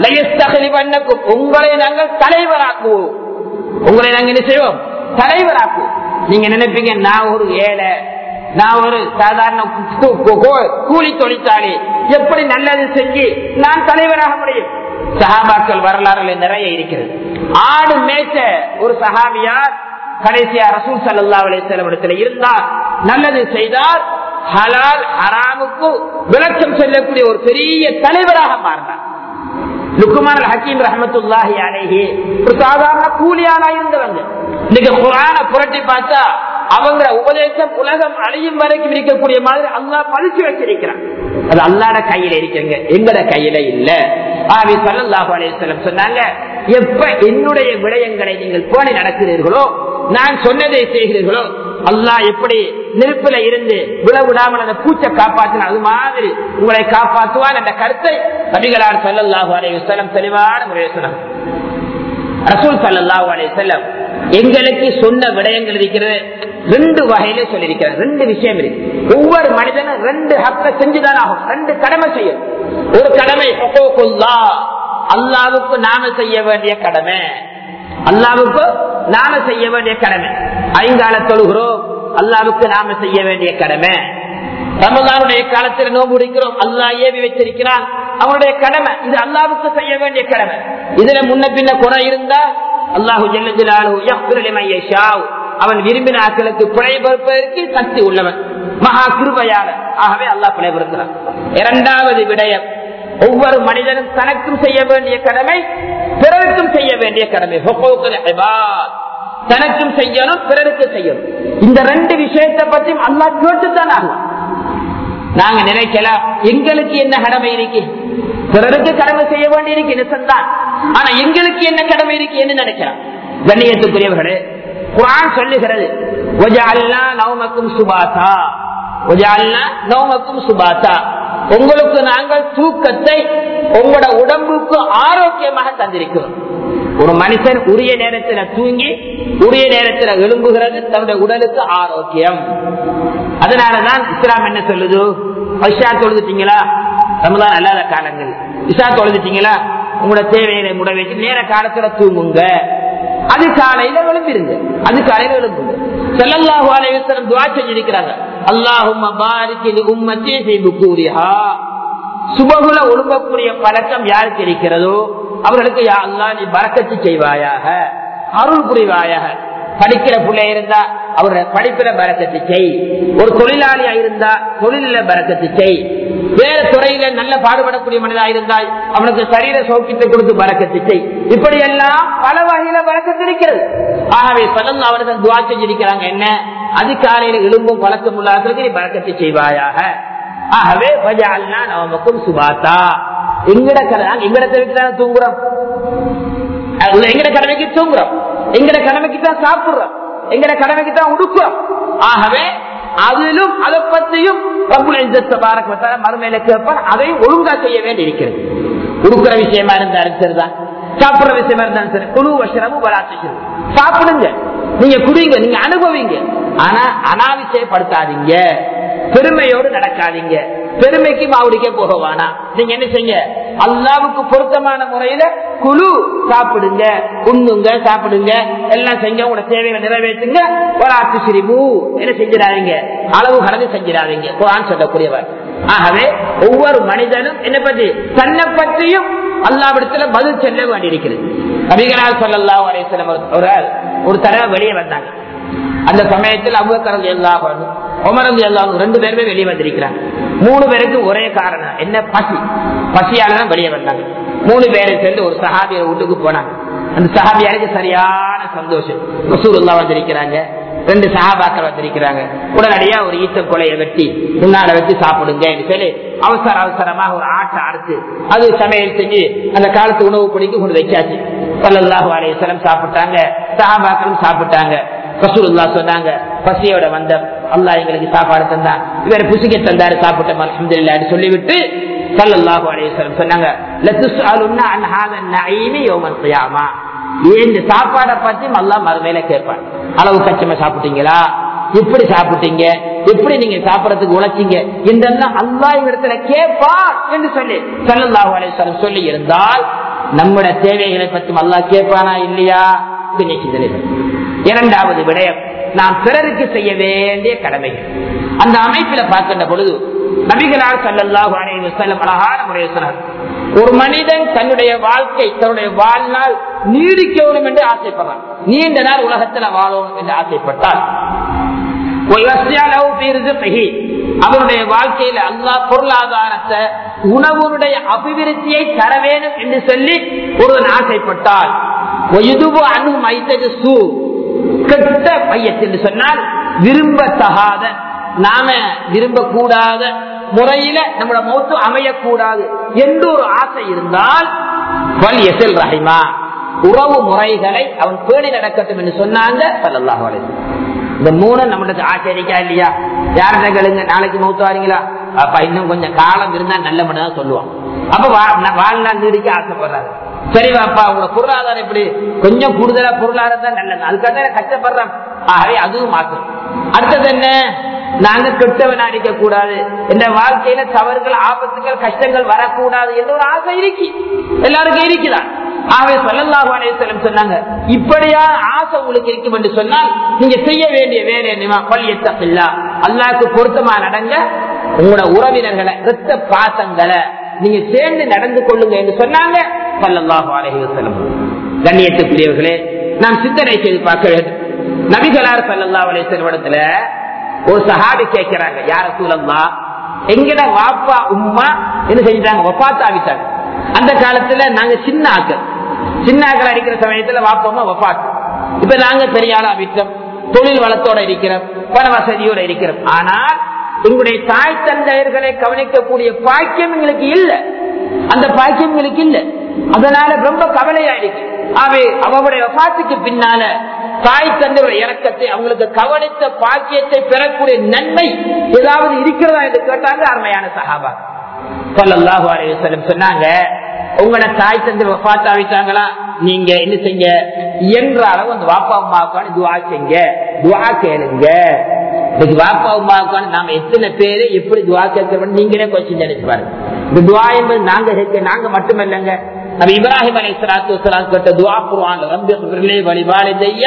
உங்களை நாங்கள் தலைவராக்குவோம். உங்களை நாங்கள் என்ன செய்வோம்? தலைவராக்குவோம். நீங்க நினைப்பீங்க நான் ஒரு ஏழை, நான் ஒரு சாதாரண கூலி தொழிற்சாலை, எப்படி நல்லது செஞ்சு நான் தலைவராக முடியும்? சஹாபாக்கள் வரலாறுல நிறைய இருக்கிறது. ஆடு மேய்ச்ச ஒரு சஹாபியார் கடைசியா ரசூல் ஸல்லல்லாஹு அலைஹி வஸல்லம் இடத்துல இருந்தார், நல்லது செய்தார், ஹலால் ஹராமுக்கு விளக்கம் சொல்லக்கூடிய ஒரு பெரிய தலைவராக மாறினார். லுக்மான் அல் ஹக்கீம் ரஹ்மத்துல்லாஹி அலைஹி ஒரு சாதாரண கூலியாளா இருந்தவங்க. இன்னைக்கு குர்ஆனை புரட்டி பார்த்தா அவங்க உபதேசம் உலகம் அழியும் வரைக்கும் இருக்கக்கூடிய மாதிரி அல்லாஹ் பழிச்சு வச்சிருக்கிறான். அது அல்லாஹ்வுடைய கையில இருக்குங்க, எங்கட கையில இல்ல. ஆவி ஸல்லல்லாஹு அலைஹி வஸல்லம் சொன்னாங்க, எப்ப என்னுடைய விடயங்களை நீங்கள் போனி நடக்கிறீர்களோ, நான் சொன்னதை செய்கிறீர்களோ, அல்லாஹ் எப்படி நெருப்புல இருந்து விழவிடாமல் அந்த பூச்சை காப்பாற்றின அது மாதிரி உங்களை காப்பாற்றுவான் என்ற கருத்தை நபிகளார் ஸல்லல்லாஹு அலைஹி வஸல்லம் தெளிவான முறையில் சொன்னாங்க. ரசூல் ஸல்லல்லாஹு அலைஹி வஸல்லம் எங்களுக்கு சொன்ன விடயங்கள் இருக்கிறது ரெண்டு வகையில சொல்லியிருக்கிறார். ரெண்டு விஷயம் இருக்கு. ஒவ்வொரு மனிதனும் ரெண்டு ஹக்க செஞ்சுதான் ஆகும், ரெண்டு கடமை செய்யும். ஒரு கடமை அல்லாஹ்வுக்கு நாம செய்ய வேண்டிய கடமை, அல்லாஹ்வுக்கு நாம செய்ய வேண்டிய கடமை. ஐங்கால தொழுகிறோம், அல்லாஹ்வுக்கு நாம செய்ய வேண்டிய கடமை. ரமலானுடைய காலத்தில் நோன்பு முடிக்கிறோம், அல்லாஹ் ஏவி வச்சிருக்கிறான், அவனுடைய கடமை. இது அல்லாஹ்வுக்கு செய்ய வேண்டிய கடமை. இதுல முன்ன பின்ன குறை இருந்தா அல்லாஹு ஜல்ல ஜலாலுஹு யக்ஃபிரு லிமன் யஷா, அவன் விரும்பின ஆட்களுக்கு பிழை பொறுப்பதற்கு சக்தி உள்ளவன், மகா கிருபையாளன். ஆகவே அல்லாஹ் பிழை பொறுக்கிறான். இரண்டாவது விடயம், ஒவ்வொரு மனிதனும் தனக்கும் செய்ய வேண்டிய கடமை, பிறருக்கும் செய்ய வேண்டிய கடமை. ஹுகூகுல் இபாத், தனக்கும் செய்யணும், பிறருக்கு செய்யணும். இந்த ரெண்டு விஷயத்தை பற்றி அல்லாஹ் கேட்டுத்தான் ஆகும். நாங்க நினைக்கலாம் எங்களுக்கு என்ன கடமை இருக்கு, பிறருக்கு கடமை செய்ய வேண்டி இருக்கு நிசந்தான், ஆனா எங்களுக்கு என்ன கடமை இருக்கு என்று நினைக்கலாம். கண்ணியத்துக்குரியவர்களே, குர்ஆன் சொல்லுகிறது, வஜஅல்னா நௌமக்கும் சுபாதா, வஜஅல்னா நௌமக்கும் சுபாதா, உங்களுக்கு நாங்கள் தூக்கத்தை உங்களோட உடம்புக்கு ஆரோக்கியமாக தந்திருக்கிறோம். ஒரு மனுஷன் உரிய நேரத்தில் தூங்கி உரிய நேரத்தில் எழும்புகிறது தன்னுடைய உடலுக்கு ஆரோக்கியம். அதனாலதான் இஸ்லாம் என்ன சொல்லுது, இஷா தொழுதுட்டீங்களா, ரமலான் அல்லாத காலங்கள் இஷா தொழுதுட்டீங்களா, உங்களோட தேவையை முட வச்சு நேர காலத்துல தூங்குங்க, அது காலையில எழும்பிருங்க, அது காலையில எழும்புங்க. ஸல்லல்லாஹு அலைஹி வஸல்லம் துஆ செஞ்சிருக்கிறாங்க, அல்லாஹும்ம பாரிக் லி உம்மத்தி ஃபீ புகூரிஹா, சுபகுல ஒழுங்கக்கூடிய பழக்கம் யாருக்கு இருக்கிறதோ அவர்களுக்கு யா அல்லாஹ் நீ பரக்கத்து செய்வாயாக, அருள் புரிவாயாக. படிக்கிற பிள்ளை இருந்தா அவருடைய படிப்பில பரக்கத்து செய், ஒரு தொழிலாளியா இருந்தா தொழில பரக்கத்து செய், வேற துறையில நல்ல பாடுபடக்கூடிய மனிதா இருந்தால் அவனுக்கு சரீர சௌக்கியத்தை கொடுத்து பரக்கத்து செய். இப்படி எல்லாம் பல வகையில பரக்கத்து இருக்கிறது. ஆகவே ஸல்லல்லாஹு அலைஹி வஸல்லம் துஆ செஞ்சிருக்கிறாங்க, என்ன அது காலையில எழும்பும் பழக்கம் உள்ளவர்களுக்கு நீ பரக்கத்து செய்வாயாக. ஆகவே வஜஅல்னா நௌமக்கும் சுபாதா, எங்கட கடமை எங்கட தேவைக்கு தான் தூங்குறோம், எங்கட கடமைக்கு தூங்குறோம், எங்கட கடமைக்கு தான் சாப்பிடுறோம், எங்கட கடமைக்கு தான் உடுக்குறோம். ஆகவே அதிலும் அதை பற்றியும் ரப்புல் இஸ்ஸத் தபாரக வ தஆலா மறுமையில கேட்பான், அதை ஒழுங்கா செய்ய வேண்டி இருக்கிறது. உடுக்குற விஷயமா இருந்தாலும் சரிதான், சாப்பிடுற விஷயமா இருந்தாலும் சரி, குழு வசனமும் வராட்சி சாப்பிடுங்க, நீங்க குடிங்க, நீங்க அனுபவிங்க, ஆனா அனாவசியப்படுத்தாதீங்க, பெருமையோடு நடக்காதீங்க, பெருமைக்கு மாவுடிக்க போகவானா. நீங்க என்ன செய்ய, அல்லாஹ்வுக்கு பொருத்தமான முறையில குழு சாப்பிடுங்க, உண்ணுங்க, சாப்பிடுங்க, எல்லாம் செஞ்ச உங்களோட தேவையை நிறைவேற்றுங்க. வராத்து சிரிபு என்ன செஞ்சிடாதீங்க, அளவு கடந்து செஞ்சிடாதீங்க, குர்ஆன் சொல்லக்கூடியவர். ஆகவே ஒவ்வொரு மனிதனும் என்ன பற்றி தன்னை பற்றியும் அல்லாஹ்விடத்துல பதில் சொல்ல வேண்டியிருக்கிறது. நபிகளார் ஸல்லல்லாஹு அலைஹி வஸல்லம் ஒரு தடவை வெளியே வந்தாங்க. அந்த சமயத்தில் அபூபக்கர் ரலியல்லாஹு அன்ஹு, உமர் ரலியல்லாஹு அன்ஹு ரெண்டு பேருமே வெளியே வந்திருக்கிறாங்க. மூணு பேருக்கு ஒரே காரணம் என்ன, பசி. பசியாலதான் வெளியே வந்தாங்க. மூணு பேரை சேர்ந்து ஒரு சஹாபிய வீட்டுக்கு போனாங்க. அந்த சஹாபியாருக்கு சரியான சந்தோஷம், ரசூலுல்லாஹ் வந்திருக்கிறாங்க, ரெண்டு சஹாபாக்கள் வந்திருக்கிறாங்க, உடனடியா ஒரு ஈத்த கொலையை வெட்டி முன்னால வச்சு சாப்பிடுங்க சொல்லி அவசர அவசரமாக ஒரு ஆட்டை அறுத்து அது சமையல் செஞ்சு அந்த காலத்து உணவு பொடிக்கு கொண்டு வச்சாச்சு. ஸல்லல்லாஹு அலைஹி வஸல்லம் சாப்பிட்டாங்க, சஹாபாக்களும் சாப்பிட்டாங்க. ரசூலுல்லாஹ் சொன்னாங்க, பசியோட வந்த அல்லாஹ் எங்களுக்கு சாப்பாடு தந்தான், இவர் புசிக்க தந்தாரு, சாப்பிட்டோம் அல்ஹம்துலில்லாஹ் சொல்லிவிட்டு ஸல்லல்லாஹு அலைஹி வஸல்லம் சொன்னாங்க, லதுஸ்அலுன்ன அன் ஹாதன் நஈமி யௌமல் கியாமா. இந்த சாப்பாடை பத்தி அல்லாஹ் மறுமையில கேட்பான். அளவு கச்சமா சாப்பிட்டீங்களா, எப்படி சாப்பிட்டீங்க, எப்படி நீங்க சாப்பிடறதுக்கு உழைச்சீங்க இதெல்லாம் அல்லாஹ் இடத்துல கேட்பான் என்று சொல்லி ஸல்லல்லாஹு அலைஹி வஸல்லம் சொல்லி இருந்தால் நம்முடைய தேவைகளை பற்றி அல்லாஹ் கேட்பானா இல்லையா? இரண்டாவது விடயம், நாம் பிறருக்கு செய்ய வேண்டிய கடமைகள். அந்த அமைப்பில் பார்க்கின்ற பொழுது நபிகளார் ஸல்லல்லாஹு அலைஹி வஸல்லம் அழகான முறையில் சொன்னார், ஒரு மனிதன் தன்னுடைய வாழ்க்கை தன்னுடைய வாழ்நாள் நீடிக்க வேண்டும் என்று ஆசைப்படுறான், நீண்ட நாள் உலகத்தில் வாழணும் என்று ஆசைப்பட்டால் அவருடைய வாழ்க்கையில அல்லாஹ் பொருளாதாரத்தை உணவுடைய அபிவிருத்தியை தர வேண்டும் என்று சொல்லி ஒருவன் ஆசைப்பட்டால் கெட்ட மையத்தில் சொன்னால் விரும்பத்தகாத நாம விரும்பக்கூடாத முறையில நம்முடைய மௌத்து அமையக்கூடாது என்று ஒரு ஆசை இருந்தால் ரஹிமா உறவு முறைகளை அவன் பேணி நடக்கட்டும் என்று சொன்னாங்க ஸல்லல்லாஹு அலைஹி வஸல்லம். இந்த மூணு நம்மளுக்கு ஆச்சரிக்கா இல்லையா? யார்கிட்ட கேளுங்க, நாளைக்கு மௌத்து வாரீங்களா, அப்ப இன்னும் கொஞ்சம் காலம் இருந்தா நல்ல மட்டும் சொல்லுவான். அப்ப வாழ்நாள் நீடிக்க ஆசைப்படுறாரு. சரி வாப்பா, உங்களோட பொருளாதாரம் எப்படி கொஞ்சம் கூடுதலா பொருளாதாரம் நல்லது, அதுக்காக கஷ்டப்படுறான், ஆகவே அதுவும் மாற்றும். அடுத்தது என்ன, நாங்க கெட்டவன் அடிக்க கூடாது, இந்த வாழ்க்கையில தவறுகள் ஆபத்துகள் கஷ்டங்கள் வரக்கூடாது என்ற ஒரு ஆசை இருக்கு, எல்லாருக்கும் இருக்குதான். ஆகவே ஸல்லல்லாஹு அலைஹி வஸல்லம் சொன்னாங்க, இப்படியா ஆசை உங்களுக்கு இருக்கும் என்று சொன்னால் நீங்க செய்ய வேண்டிய வேலை என்னவா, பல்யத்தகில்லா, அல்லாஹ்வுக்கு பொருத்தமா நடங்க, உங்களோட உறவினர்களை இரத்த பாசங்களை நீங்க சேர்ந்து நடந்து கொள்ளுங்க என்று சொன்னாங்க ஸல்லல்லாஹு அலைஹி வஸல்லம். கண்ணியத்துக்குரியவர்களே, நாம் சிந்தனை செய்து பார்க்க வேண்டும். நபிகளார் ஸல்லல்லாஹு அலைஹி வஸல்லம் இடத்துல ஒரு சஹாபி கேட்கிறாங்க, யா ரசூலல்லாஹ், எங்கட வாப்பா உம்மா என்ன செஞ்சாங்க, வஃபாத் ஆகிட்டாங்க. அந்த காலத்துல நாங்க சின்ன ஆக்கள் சின்ன ஆக்கள் அடிக்கிற சமயத்துல வாப்பா அம்மா வஃபாத். இப்ப நாங்க பெரிய ஆளா விட்டோம், தொழில் வளத்தோட இருக்கிறோம், பண வசதியோட இருக்கிறோம். ஆனால் எங்களுடைய தாய் தந்தையர்களை கவனிக்கக்கூடிய பாக்கியம் எங்களுக்கு இல்ல, அந்த பாக்கியம் எங்களுக்கு இல்ல. அதனால ரொம்ப கவலையா இருக்கு. அவை அவருடைய வஃபாத்துக்கு பின்னால தாய் தந்தையுடைய இறக்கத்தை அவங்களுக்கு கவனித்த பாக்கியத்தை பெறக்கூடிய நன்மை ஏதாவது இருக்கிறதா என்று கேட்டாங்க அருமையான சஹாபா. ஸல்லல்லாஹு அலைஹி வஸல்லம் சொன்னாங்க, உங்களோட தாய் தந்தை வஃபாத் ஆகிட்டாங்களா, நீங்க என்ன செய்ய என்ற அளவு அந்த வாப்பா அம்மாவுக்கான துஆ செய்யுங்க, துஆ கேளுங்க. வாப்பா அம்மாவுக்கான நாம எத்தனை பேரு எப்படி துஆ கேட்கிறோம் நீங்களே கொஞ்சம் நினைச்சு பாருங்க. இந்த துஆ என்பது நாங்க கேட்க நாங்க மட்டுமல்லங்க, நபி இப்ராஹிம் அலைஹிஸ்ஸலாத்து வஸ்ஸலாம் கேட்ட துஆ குர்ஆன்ல, ரப்பி ஃபிர்லி வ லிவாலிதைய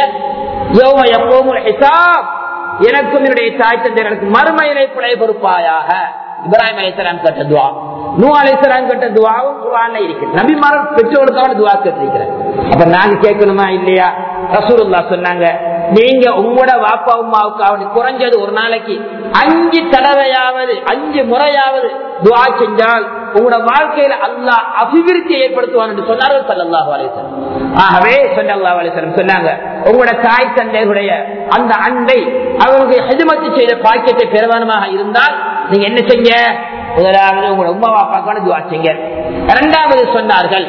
யௌம யகூமுல் ஹிசாப், எனக்கும் என்னுடைய தாய் தந்தையர்களுக்கு மறுமையிலே பிழை பொறுப்பாயாக. இப்ராஹிம் அலைஹிஸ்ஸலாம் கேட்ட துஆ, நூஹ் அலைஹிஸ்ஸலாம் கேட்ட துஆவும் குர்ஆன்ல இருக்கு. நபிமார்கள் பெற்றோருக்கான துஆ கேட்டிருக்கிறாங்க. அப்ப நாங்க கேட்கணுமா இல்லையா? ரசூலுல்லாஹ் சொன்னாங்க, நீங்க உங்களோட வாப்பா அம்மாவுக்கு குறைஞ்சது ஒரு நாளைக்கு அஞ்சு தடவையாவது அஞ்சு முறையாவது துஆ செஞ்சால் உங்களோட வாழ்க்கையில அல்லாஹ் அபிவிருத்தி ஏற்படுத்துவான் என்று சொன்னார்கள் ஸல்லல்லாஹு அலைஹி வஸல்லம். ஆகவே ஸல்லல்லாஹு அலைஹி வஸல்லம் சொன்னாங்க, உங்களோட தாய் தந்தையுடைய அந்த அன்பை அவர்களுக்கு ஹிதமத் செய்த பாக்கியத்தை பெறுவானமாக இருந்தால் நீங்க என்ன செய்ய, முதலாவது உங்களோட உம்மா வாப்பாக்கான துஆ செய்யுங்க. இரண்டாவது சொன்னார்கள்,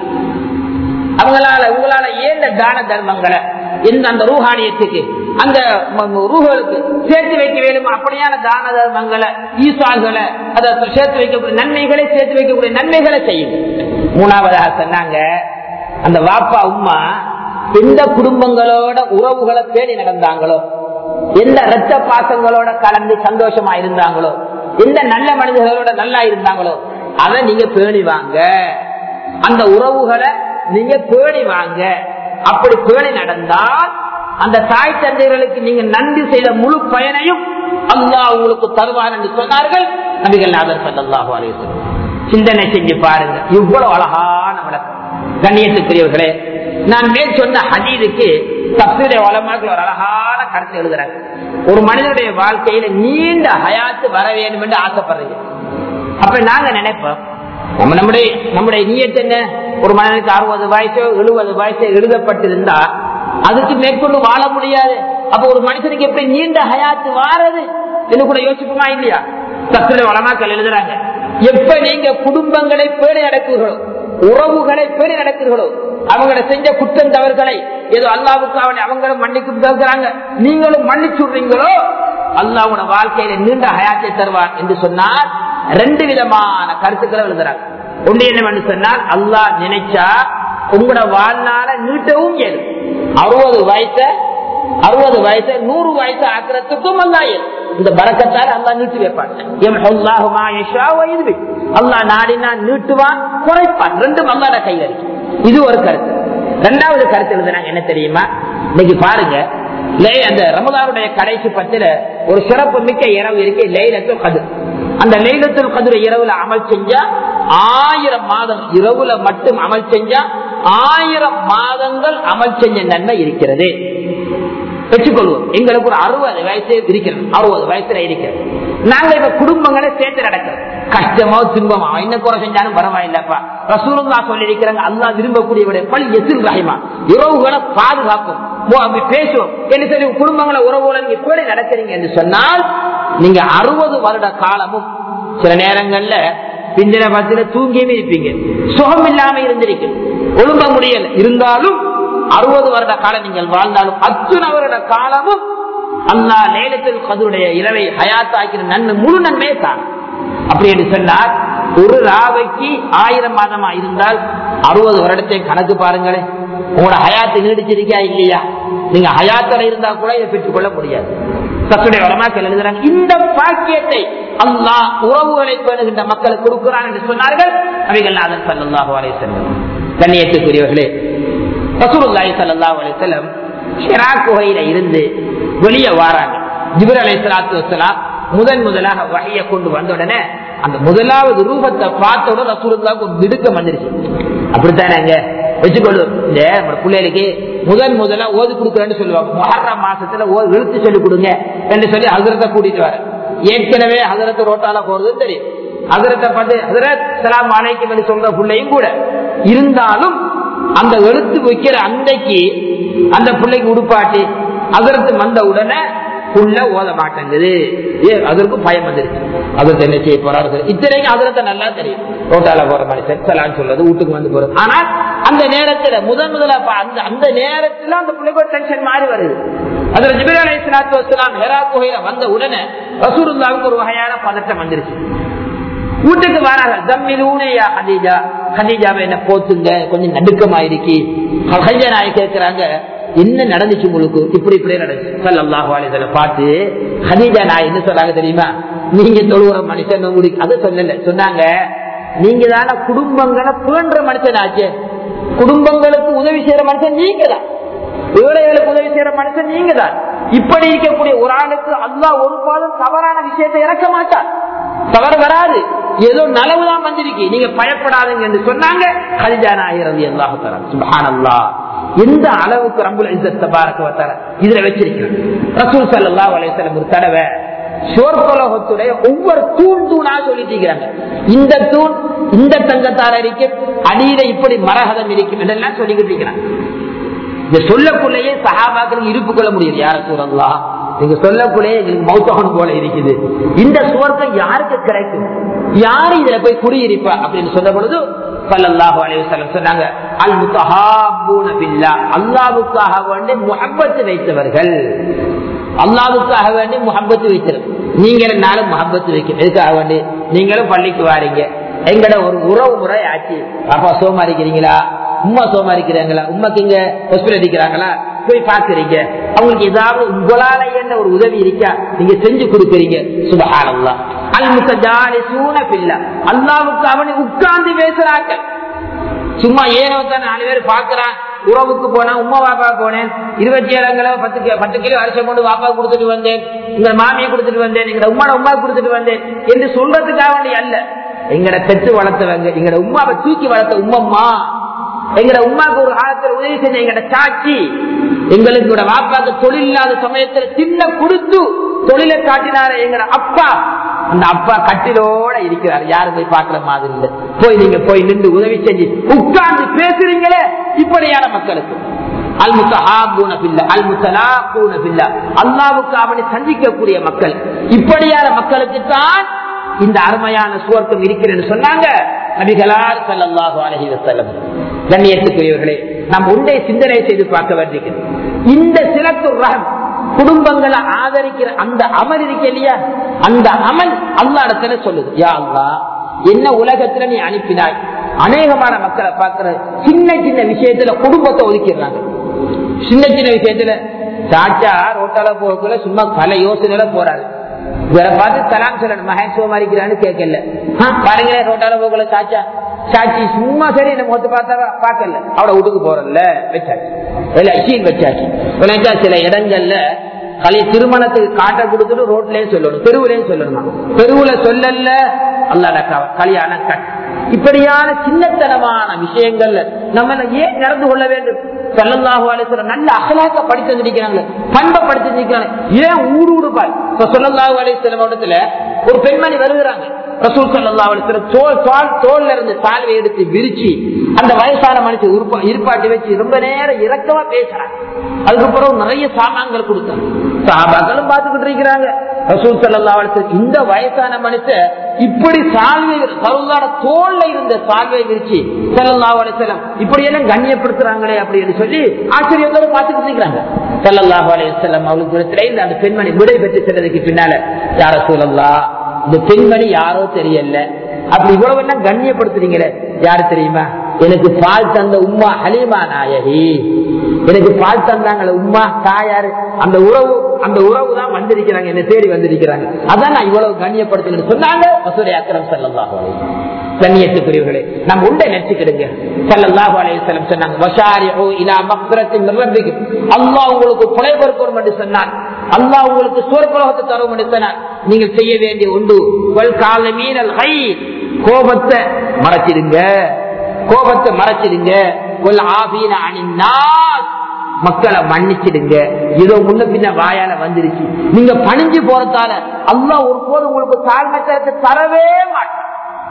அவங்களால உங்களால ஏந்த தான தர்மங்களை இந்த அந்த ரூஹானியத்துக்கு அந்த ரூஹுகளுக்கு சேர்த்து வைக்க வேண்டும், அப்படியான தான தர்மங்களை ஈசால்களை அதை சேர்த்து வைக்கக்கூடிய நன்மைகளை சேர்த்து வைக்கக்கூடிய நன்மைகளை செய்யுங்க. மூணாவதாக சொன்னாங்க, அந்த வாப்பா உம்மா எந்த குடும்பங்களோட உறவுகளை தேடி நடந்தாங்களோ, எந்த இரத்த பாசங்களோட கலந்து சந்தோஷமா இருந்தாங்களோ, எந்த நல்ல மனிதர்களோட நல்லா இருந்தாங்களோ அதை நீங்க பேணி வாங்க, அந்த உறவுகளை நீங்க பேணி வாங்க. அப்படி பேணி நடந்தால் அந்த தாய் தந்தைகளுக்கு நீங்க நன்றி செய்த முழு பயனையும் அல்லாஹ் உங்களுக்கு தருவார் என்று சொன்னார்கள் நபிகள் நாயகம் ஸல்லல்லாஹு அலைஹி வஸல்லம். சிந்தனை செஞ்சு பாருங்க, இவ்வளவு அழகான விளக்கம். கண்ணியத்துக்குரியவர்களே, நான் மேல் சொன்ன ஹதீஸுக்கு தஃசீர் உலமாக்கள் ஒரு அழகான கருத்து எழுதுறாங்க. ஒரு மனிதனுடைய வாழ்க்கையில நீண்ட ஹயாத்து வர வேண்டும் என்று ஆசைப்படுறீங்க. அப்ப நாங்க நினைப்போம், நம்ம நம்முடைய நம்முடைய நியத்து என்ன, ஒரு மனிதனுக்கு அறுபது வயசோ எழுபது வயசோ எழுதப்பட்டிருந்தா அதுக்கு மேற்கொண்டு வாழ முடியாது. அப்ப ஒரு மனுஷனுக்கு எப்படி நீண்ட ஹயாத்து வாரது என்று கூட யோசிப்புமா இல்லையா? தஃசீர் உலமாக்கள் எழுதுறாங்க, எப்ப நீங்க குடும்பங்களை பேணி நடக்குகிறோ, உறவுகளை பேணி நடக்குகிறோ, அவங்களை செஞ்ச குற்றம் தவறுகளை ஏதோ அல்லாஹ்வுக்கு அவங்களும் மன்னிக்கு தருகிறாங்க, நீங்களும் மன்னிச்சுடுறீங்களோ, அல்லாஹ்வுடைய வாழ்க்கையில நீண்ட ஹயாத்தை தருவான் என்று சொன்னால் ரெண்டு விதமான கருத்துக்களை எழுதுறாங்க. ஒன்று என்னவென்று சொன்னால், அல்லாஹ் நினைச்சா உங்களோட வாழ்நாள நீட்டவும் இயலும். அறுபது வயசு அறுபது வயசு நூறு வயசு ஆக்கிறதுக்கும் அல்லாஹ் இந்த பரக்கத்தால் அல்லாஹ் நீட்டு வைப்பான். அல்லாஹ் நாடினா நீட்டுவான், குறைப்பான். ரெண்டும் அல்லாஹ்வுடைய கையில் இருக்கு. இது ஒரு கருத்து. இரண்டாவது கருத்து எழுதுனாங்க என்ன தெரியுமா? இன்னைக்கு பாருங்க, அந்த ரமலானுடைய கடைசி பத்துல ஒரு சிறப்பு மிக்க இரவு இருக்கு, லைலத்துல் கத்ர். அந்த லைலத்துல் கத்ர் இரவுல அமல் செஞ்சா ஆயிரம் மாதம் இரவுல மட்டும் அமல் செஞ்சா ஆயிரம் மாதங்கள் அமல் செஞ்ச நன்மை இருக்கிறது. வச்சுக்கொள்வோம். எங்களுக்கு ஒரு அறுபது வயசு இருக்கிறது, அறுபது வயசுல இருக்கிறது. நாங்க இப்ப குடும்பங்களை சேர்த்து நடக்கிறோம். கஷ்டமோ துன்பமோ என்ன குறை செஞ்சாலும் பரவாயில்லப்பா. ரசூலுல்லாஹ் சொல்லி இருக்கிறாங்க, அல்லாஹ் விரும்பக்கூடிய பல் எசில் ரஹிமா, இரவுகளை பாதுகாக்கும் பேசுவோம் என்று சொல்லி குடும்பங்களை உறவுகளை நீங்க பேடி நடக்கிறீங்க என்று சொன்னால் நீங்க அறுபது வருட காலமும் சில நேரங்கள்ல பிந்தின பத்தில தூங்கியுமே இருப்பீங்க, சுகம் இல்லாம இருந்திருக்கு, ஒழுங்க முடியல. இருந்தாலும் அறுபது வருட காலம் நீங்கள் வாழ்ந்தாலும் அத்துண வருட காலமும் அல்லாஹ் லைலத்துல் கத்ருடைய இரவை ஹயாத்தாக்கிற நன்மை முழு நன்மையை தான். அப்படி என்று சொன்னால் ஒரு ராவைக்கு ஆயிரம் மாதமா இருந்தால் அறுபது வருடத்தை கணக்கு பாருங்களேன். உங்களோட ஹயாத்து நீடிச்சிருக்கா இல்லையா? நீங்க ஹயாத்துல இருந்தா கூட இதை பெற்றுக் கொள்ள முடியாது. தத்துடைய உலமாக்கள் எழுதுறாங்க, இந்த பாக்கியத்தை அல்லாஹ் உறவுகளை பேணுகின்ற மக்களுக்கு கொடுக்கிறான் என்று சொன்னார்கள் நபிகள் நாயகம் ஸல்லல்லாஹு அலைஹி வஸல்லம். கண்ணியத்துக்குரியவர்களே, ரசூலுல்லாஹி ஸல்லல்லாஹு அலைஹி வஸல்லம் ஹிரா குகையில இருந்து வெளியே வாராங்க. ஜிப்ரீல் அலைஹிஸ்ஸலாத்து வஸ்ஸலாம் முதன் முதலாக வஹியை கொண்டு வந்த உடனே அந்த முதலாவது ரூபத்தை பார்த்த உடனே ரசூலுல்லாஹ்வுக்கு ஒரு திடுக்கம் வந்துருச்சு. அப்படித்தானே வச்சுக்கொள்ளு, இந்த பிள்ளைகளுக்கு முதன் முதலா ஓது கொடுக்குறேன்னு சொல்லுவாங்க. முஹர்ரம் மாசத்துல எழுத்து சொல்லி கொடுங்க என்று சொல்லி ஹஸரத்தை கூட்டிட்டு வர. ஏற்கனவே ஹஸரத் ரோட்டால போறதுன்னு தெரியும். ஹஸரத்தை பார்த்து ஹஸரத் ஸலாம் அலைக்கும் என்று சொல்ற பிள்ளையும் கூட இருந்தாலும் அந்த எழுத்து வைக்கிற அன்றைக்கு அந்த பிள்ளைக்கு உடுப்பாட்டி ஹஸரத் வந்த உடனே புள்ள ஓத மாட்டேங்குது. ஏன்? அதற்கு பயம் வந்துருச்சு. அதற்கு என்ன செய்ய போறாரு இத்தனைக்கும் அதற்கு நல்லா தெரியும். ரோட்டால போற மனுஷன் சலான்னு சொல்றது, வீட்டுக்கு வந்து போறது. ஆனா அந்த நேரத்துல முதன் முதல்ல அந்த அந்த நேரத்துல அந்த பிள்ளைக்கு ஒரு டென்ஷன் மாறி வருது. அதுல ஜிப்ரீல் அலைஹிஸ்ஸலாத்து வஸ்ஸலாம் ஹிரா குகையில வந்த உடனே ரசூலுல்லாஹ்வுக்கு ஒரு வகையான பதட்டம் வந்துருச்சு. வீட்டுக்கு வராங்க, தம்மிலூனையா ஹதீஜா, ஹதீஜாவை என்ன போத்துங்க, கொஞ்சம் நடுக்கமாயிருக்கு. ஹதீஜா நாயை கேட்கிறாங்க, என்ன நடந்துச்சு உங்களுக்கு? இப்படி இப்படி நடந்துச்சு. ஸல்லல்லாஹு அலைஹி வஸல்லம் பார்த்து ஹதீஜா நாய் என்ன சொல்றாங்க தெரியுமா? நீங்க தொழுகிற மனுஷன் உங்களுக்கு அதை சொல்லல, சொன்னாங்க நீங்க தானே குடும்பங்களை பேண்ற மனுஷன் ஆச்சு. குடும்பங்களுக்கு உதவி செய்யற மனுஷன் நீங்க தான், ஏழைகளுக்கு உதவி செய்யற மனுஷன் நீங்க தான். இப்படி இருக்கக்கூடிய ஒரு ஆளுக்கு அல்லாஹ் ஒரு பாதம் தவறான விஷயத்தை இறக்க மாட்டார். தவறு வராது, ஏதோ நலவுதான் வந்திருக்கு, நீங்க பயப்படாதுங்க என்று சொன்னாங்க. ஹதீஜா நாயகி ரலியல்லாஹு தஆலா. சுப்ஹானல்லாஹ், எந்த அளவுக்கு ரப்புல் இஸ்ஸத் தபாரக வ தஆலா இதுல வச்சிருக்கிறார். ரசூல் ஸல்லல்லாஹு அலைஹி வஸல்லம் ஒரு தடவை சொர்க்கலோகத்துடைய ஒவ்வொரு தூண் தூணா சொல்லிட்டு இருக்கிறாங்க. இந்த தூண் இந்த தங்கத்தால இருக்கு, அடியில இப்படி மரகதம் இருக்கும் இதெல்லாம் சொல்லிக்கிட்டு இருக்கிறாங்க. இந்த சொல்லக்குள்ளேயே சஹாபாக்களுக்கு இருப்பு கொள்ள முடியுது. யார சூழல்லா நீங்க சொல்லக்குள்ளேயே எங்களுக்கு மௌத்தகன் போல இருக்குது. இந்த சுவர்க்கம் யாருக்கு கிடைக்கும்? யாரு இதுல போய் குடியிருப்பா அப்படின்னு சொன்ன பொழுது ஸல்லல்லாஹு அலைஹி வஸல்லம் சொன்னாங்க, அல் முத்தஹாபூன பில்லாஹ், அல்லாஹ்வுக்காக வேண்டி முஹப்பத் வைத்தவர்கள். அல்லாஹ்வுக்காக வேண்டி முஹப்பத் வைத்தவர். நீங்க நாளும் முஹப்பத் வைக்கணும். எதுக்காக வேண்டி? நீங்களும் பள்ளிக்கு வாரீங்க, எங்கட ஒரு உறவு முறை ஆச்சு. அப்பா சோமா இருக்கிறீங்களா, உம்மா சோமா இருக்கிறாங்களா, உம்மாக்கு இங்க ஹாஸ்பிட்டல் இருக்கிறாங்களா, போய் பாக்குறீங்க. அவங்களுக்கு ஏதாவது உங்களால என்ன ஒரு உதவி இருக்கா, நீங்க செஞ்சு கொடுக்குறீங்க. சுப்ஹானல்லாஹ். அல் முத்தஜாலிசூன பில்லாஹ், அல்லாஹ்வுக்கு அவனை உட்கார்ந்து பேசுறாங்க. சும்மா ஏனோ தான் நாலு பேர் பாக்குறான். உறவுக்கு போனா உம்மா பாப்பா போனேன், இருபத்தி ஏழு கிலோ பத்து பத்து கிலோ அரிசி கொண்டு பாப்பா கொடுத்துட்டு வந்தேன், எங்க மாமியை கொடுத்துட்டு வந்தேன், எங்க உம்மா உமா கொடுத்துட்டு வந்தேன் என்று சொல்றதுக்காக வேண்டி அல்ல. எங்கட பெற்று வளர்த்தவங்க, எங்கட உமாவை தூக்கி வளர்த்த உம்மம்மா, எங்கட உமாவுக்கு ஒரு காலத்தில் உதவி செஞ்ச எங்கட சாட்சி, எங்களுக்கு வாப்பாக்கு தொழில் இல்லாத சமயத்தில் சின்ன கொடுத்து தொழிலை காட்டினார எங்கட அப்பா, அந்த அப்பா கட்டிலோட இருக்கிறார். யாரும் போய் பார்க்கிற மாதிரி இல்லை. போய் நீங்க போய் நின்று உதவி செஞ்சு உட்கார்ந்து பேசுறீங்களே, இப்படியான மக்களுக்கு அல் முத்தஹாபூன பில்லாஹ் அல் முத்தலாக்கூன பில்லாஹ், அல்லாஹ்வுக்கு அவனை சந்திக்கக்கூடிய மக்கள், இப்படியான மக்களுக்கு தான் இந்த அருமையான சுவர்க்கம் இருக்கிறது சொன்னாங்க நபிகளார் ஸல்லல்லாஹு அலைஹி வஸல்லம். கண்ணியத்துக்குரியவர்களே, நாம் ஒன்றை சிந்தனை செய்து பார்க்க வேண்டியிருக்கிறது. இந்த சிலத்துர் ரஹம், குடும்பங்களை ஆதரிக்கிற அந்த அமல் இருக்க இல்லையா, அந்த அமல் அல்லாஹ் இடத்துல சொல்லுது, யா அல்லாஹ் என்ன உலகத்துல நீ அனுப்பினாய். அநேகமான மக்களை பார்க்கிற சின்ன சின்ன விஷயத்துல குடும்பத்தை ஒதுக்கிடுறாங்க. சின்ன சின்ன விஷயத்துல சாச்சா ரோட்டால போகக்குள்ள சும்மா பல யோசனையில போறாரு. இவரை பார்த்து சலாம் சொல்லணும், மகன் சோமாரிக்கிறான்னு கேட்கல. பாருங்களேன், ரோட்டால போகல சாச்சா சாட்சி சும்மா சரி என்ன முகத்தை பார்த்தா பார்க்கல, அவளை வீட்டுக்கு போறல வச்சாச்சு, இல்ல வச்சாச்சு. சில இடங்கள்ல கலை திருமணத்துக்கு காட்ட கொடுத்துட்டு ரோட்லயும் சொல்லணும், தெருவுலயும் சொல்லணும். தெருவுல சொல்லல அல்லாஹ் கல்யாணம் கட். இப்படியான சின்னத்தனமான விஷயங்கள்ல நம்ம ஏன் நடந்து கொள்ள வேண்டும்? ஸல்லல்லாஹு அலைஹி வஸல்லம் நல்ல அகலாக்க படித்து வந்திருக்கிறாங்க, பண்பை படித்து வந்திருக்கிறாங்க. ஏன் ஊடு ஊடுபாய் ஸல்லல்லாஹு அலைஹி வஸல்லம் இடத்துல ஒரு பெண்மணி வருகிறாங்க. ரசூல் ஸல்லல்லாஹு அலைஹி வஸல்லம் தோல் தோல் தோல்ல இருந்து சால்வை எடுத்து விரிச்சு அந்த வயசான மனுஷன் இருப்பாட்டி வச்சு ரொம்ப நேரம் இரக்கமா பேசுறாங்க. அதுக்கப்புறம் நிறைய சாமான்கள் கொடுத்தாங்க. சஹாபாக்களும் பார்த்துக்கிட்டு இருக்கிறாங்க. ரசூல் ஸல்லல்லாஹு அலைஹி வஸல்லம் இந்த வயசான மனுஷன் இப்படி சால்வை ரசூலுல்லாஹ் தோல்ல இருந்த சால்வை விரிச்சு ஸல்லல்லாஹு அலைஹி வஸல்லம் இப்படி எல்லாம் கண்ணியப்படுத்துறாங்களே அப்படின்னு சொல்லி ஆச்சரியத்தோட பார்த்துக்கிட்டு இருக்கிறாங்க. ஸல்லல்லாஹு அலைஹி வஸல்லம் அவங்களுக்கு அந்த பெண்மணி விடை பெற்று சென்றதுக்கு பின்னால, யா ரசூலல்லாஹ் இந்த பெண்மணி யாரோ தெரியல, அப்படி இவ்வளவு எல்லாம் கண்ணியப்படுத்துறீங்களே யாரு தெரியுமா? எனக்கு பால் தந்த உம்மா ஹலீமா நாயகி, எனக்கு பால் தந்தாங்களே உம்மா தாயாரு, அந்த உறவு அந்த உறவு தான் வந்திருக்கிறாங்க, என்ன தேடி வந்திருக்கிறாங்க. அதான் நான் இவ்வளவு கண்ணியப்படுத்துறேன்னு சொன்னாங்க ரசூலே அக்ரம் ஸல்லல்லாஹு அலைஹி வஸல்லம். கண்ணியத்துக்குரியவர்களே, நம்ம உண்டை நினைச்சுக்கிடுங்க. ஸல்லல்லாஹு அலைஹி வஸல்லம் சொன்னாங்க, வஷாரிஉ இலா மக்ஃபிரத்தின் மின் ரப்பிக்கும், அல்லாஹ் உங்களுக்கு கொலை பொறுப்போம் என்று சொன்னான், அல்லாஹ் உங்களுக்கு சுவர்க்கலோகத்தை தரும் என்று சொன்னான். நீங்கள் செய்ய வேண்டிய உண்டு, வல் காலமீனல் கைர், கோபத்தை மறைச்சிடுங்க, கோபத்தை மறைச்சிடுங்க, வல் ஆஃபீன அனின் நாஸ், மக்களை மன்னிச்சிடுங்க. ஏதோ முன்ன பின்ன வாயால வந்துருச்சு, நீங்க பணிஞ்சு போறதால அல்லாஹ் ஒரு போது உங்களுக்கு தாழ்மைத்தரத்தை தரவே மாட்டான்.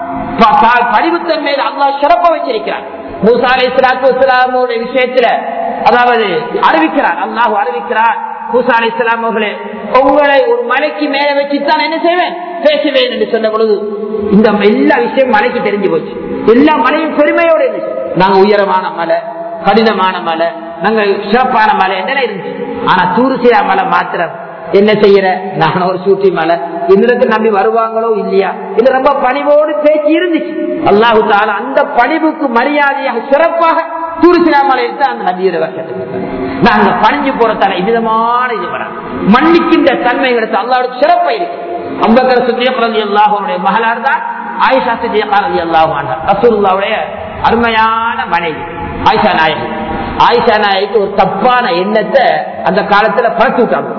பரிவுத்தன்மையில அல்லாஹ் சிறப்ப வச்சிருக்கிறார். மூசா அலைஹிஸ்ஸலாத்து வஸ்ஸலாமோட விஷயத்துல அதாவது அறிவிக்கிறார், அல்லாஹ் அறிவிக்கிறார், மூசா அலைஹிஸ்ஸலாம் அவர்களே உங்களை ஒரு மலைக்கு மேல வச்சுதான் என்ன செய்வேன் பேசுவேன் என்று சொன்ன பொழுது இந்த எல்லா விஷயம் மலைக்கு தெரிஞ்சு போச்சு. எல்லா மலையும் பெருமையோடு இருந்துச்சு. நாங்க உயரமான மலை, கடினமான மலை, நாங்க சிறப்பான மலை என்ன இருந்துச்சு. ஆனா தூருசியா மலை மாத்திரம் என்ன செய்யற, நான் ஒரு சூட்டி மலை, இந்த நம்பி வருவாங்களோ இல்லையா இது ரொம்ப பணிவோடு பேச்சு இருந்துச்சு. அல்லாஹு தஆலா அந்த பணிவுக்கு மரியாதையாக சிறப்பாக தூருசியா மலையை தான் அந்த நபியோட வசத்துக்கு நாங்க பணிஞ்சு போறதால இவ்விதமான இது வர மன்னிக்கின்ற தன்மை எடுத்து அல்லாஹ்வுடைய சிறப்பை இருக்கு. அபூபக்கர் சித்திக் ரலியல்லாஹு அன்ஹு மகளார் தான் ஆயிஷா சித்திகா ரலியல்லாஹு அன்ஹா, ரசூலுல்லாஹ்வுடைய அருமையான மனைவி ஆயிஷா நாயகி. ஆயிஷா நாயகிக்கு ஒரு தப்பான எண்ணத்தை அந்த காலத்துல பரப்பி விட்டாங்க.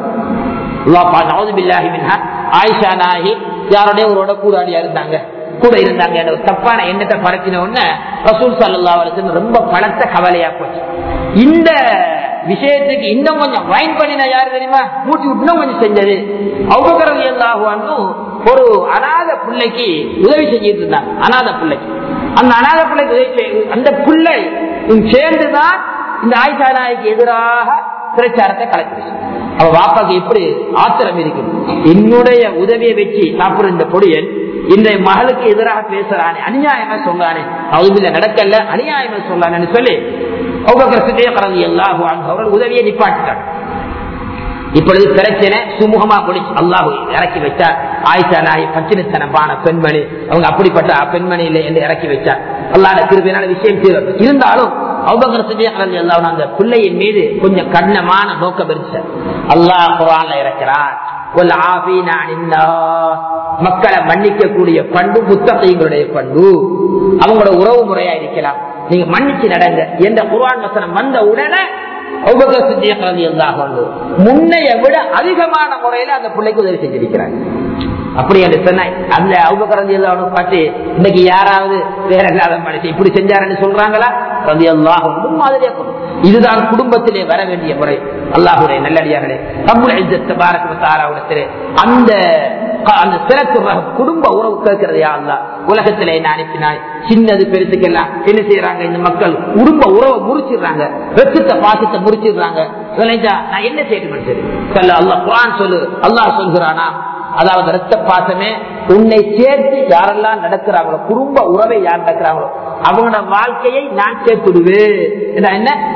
ஆயிஷா நாயகி யாரோட ஒரு கூடாடியா இருந்தாங்க, கூட இருந்தாங்க, தப்பான எண்ணத்தை பரப்பின உடனே ரசூல் ஸல்லல்லாஹு அலைஹி வஸல்லம் ரொம்ப பலத்த கவலையா போச்சு. இந்த விஷயத்துக்கு இன்னும் கொஞ்சம் வைன் பண்ணின யாரு தெரியுமா, மூச்சு இன்னும் கொஞ்சம் செஞ்சது அபூபக்கர் ரலியல்லாஹு அன்ஹு ஒரு அநாத பிள்ளைக்கு உதவி செஞ்சிட்டு இருந்தாங்க. அநாத பிள்ளைக்கு அந்த அநாத பிள்ளைக்கு உதவி, அந்த பிள்ளை சேர்ந்துதான் இந்த ஆயிஷா நாயகிக்கு எதிராக பிரச்சாரத்தை கலக்கிடுச்சு. அவ வாப்பாக்கு எப்படி ஆத்திரம் இருக்கு, என்னுடைய உதவியை வச்சு சாப்பிடுற இந்த பொடியன் இந்த மகளுக்கு எதிராக பேசுறானே, அநியாயமா சொல்றானே, அவங்கள நடக்கல அநியாயமா சொல்றானு சொல்லி அபூபக்கர் சித்திக் ரலியல்லாஹு அன்ஹு அவர்கள் உதவியை நிப்பாட்டிட்டார். இப்பொழுது பிரச்சனை சுமூகமா முடிச்சு அல்லாஹ் இறக்கி வச்சார். ஆயிஷா நாயகி பச்சினத்தனமான பெண்மணி, அவங்க அப்படிப்பட்ட பெண்மணி இல்லை என்று இறக்கி வச்சார். அல்லாஹ் கிருபையினால விஷயம் தீரும். இருந்தாலும் அபூபக்கர் சித்திக் ரலியல்லாஹு அன்ஹு அந்த பிள்ளையின் மீது கொஞ்சம் கடினமான நோக்கம் இருந்துச்சு. அல்லாஹ் குர்ஆன்ல இறக்கிறார், வல் ஆஃபீன அனின்னாஸ், மக்களை மன்னிக்க கூடிய பண்பு முத்தகீங்களுடைய பண்பு, அவங்களோட உறவு முறையா இருக்கலாம், நீங்க மன்னிச்சு நடங்க என்ற குர்ஆன் வசனம் வந்த உடனே அபூபக்கர் சித்திக் ரலியல்லாஹு அன்ஹு முன்னைய விட அதிகமான முறையில அந்த பிள்ளைக்கு உதவி செஞ்சிருக்கிறாங்க. அப்படி என்று சொன்னாய் அந்த அபூபக்கர் ரலியல்லாஹு அன்ஹு பார்த்து இன்னைக்கு யாராவது வேற இல்லாத மனுஷன் இப்படி செஞ்சாருன்னு சொல்றாங்களா? ரலியல்லாஹு அன்ஹு மாதிரியா இதுதான் குடும்பத்திலே வர வேண்டிய முறை. அல்லாஹ்வுடைய நல்லடியார்களே, ரப்புல் இஸ்ஸத் தபாரக வ தஆலாவுடைய அந்த அந்த சிறப்பு குடும்ப உறவு கேட்கிறது. யா அல்லாஹ், உலகத்திலே என்ன அனுப்பினாய், சின்னது பெருசுக்கெல்லாம் என்ன செய்யறாங்க இந்த மக்கள், குடும்ப உறவை முறிச்சிடுறாங்க, ரத்தத்தை பாசத்தை முறிச்சிடுறாங்க. நான் என்ன செய்யணும் அல்லாஹ் குர்ஆன் சொல்லு, அல்லாஹ் சொல்கிறானா, அதாவது ரத்த பாசமே உன்னை சேர்த்து யாரெல்லாம் நடக்கிறாங்களோ, குடும்ப உறவை யார் நடக்கிறாங்களோ அவங்களோட வாழ்க்கையை நான் சேர்த்துடுவேன். என்ன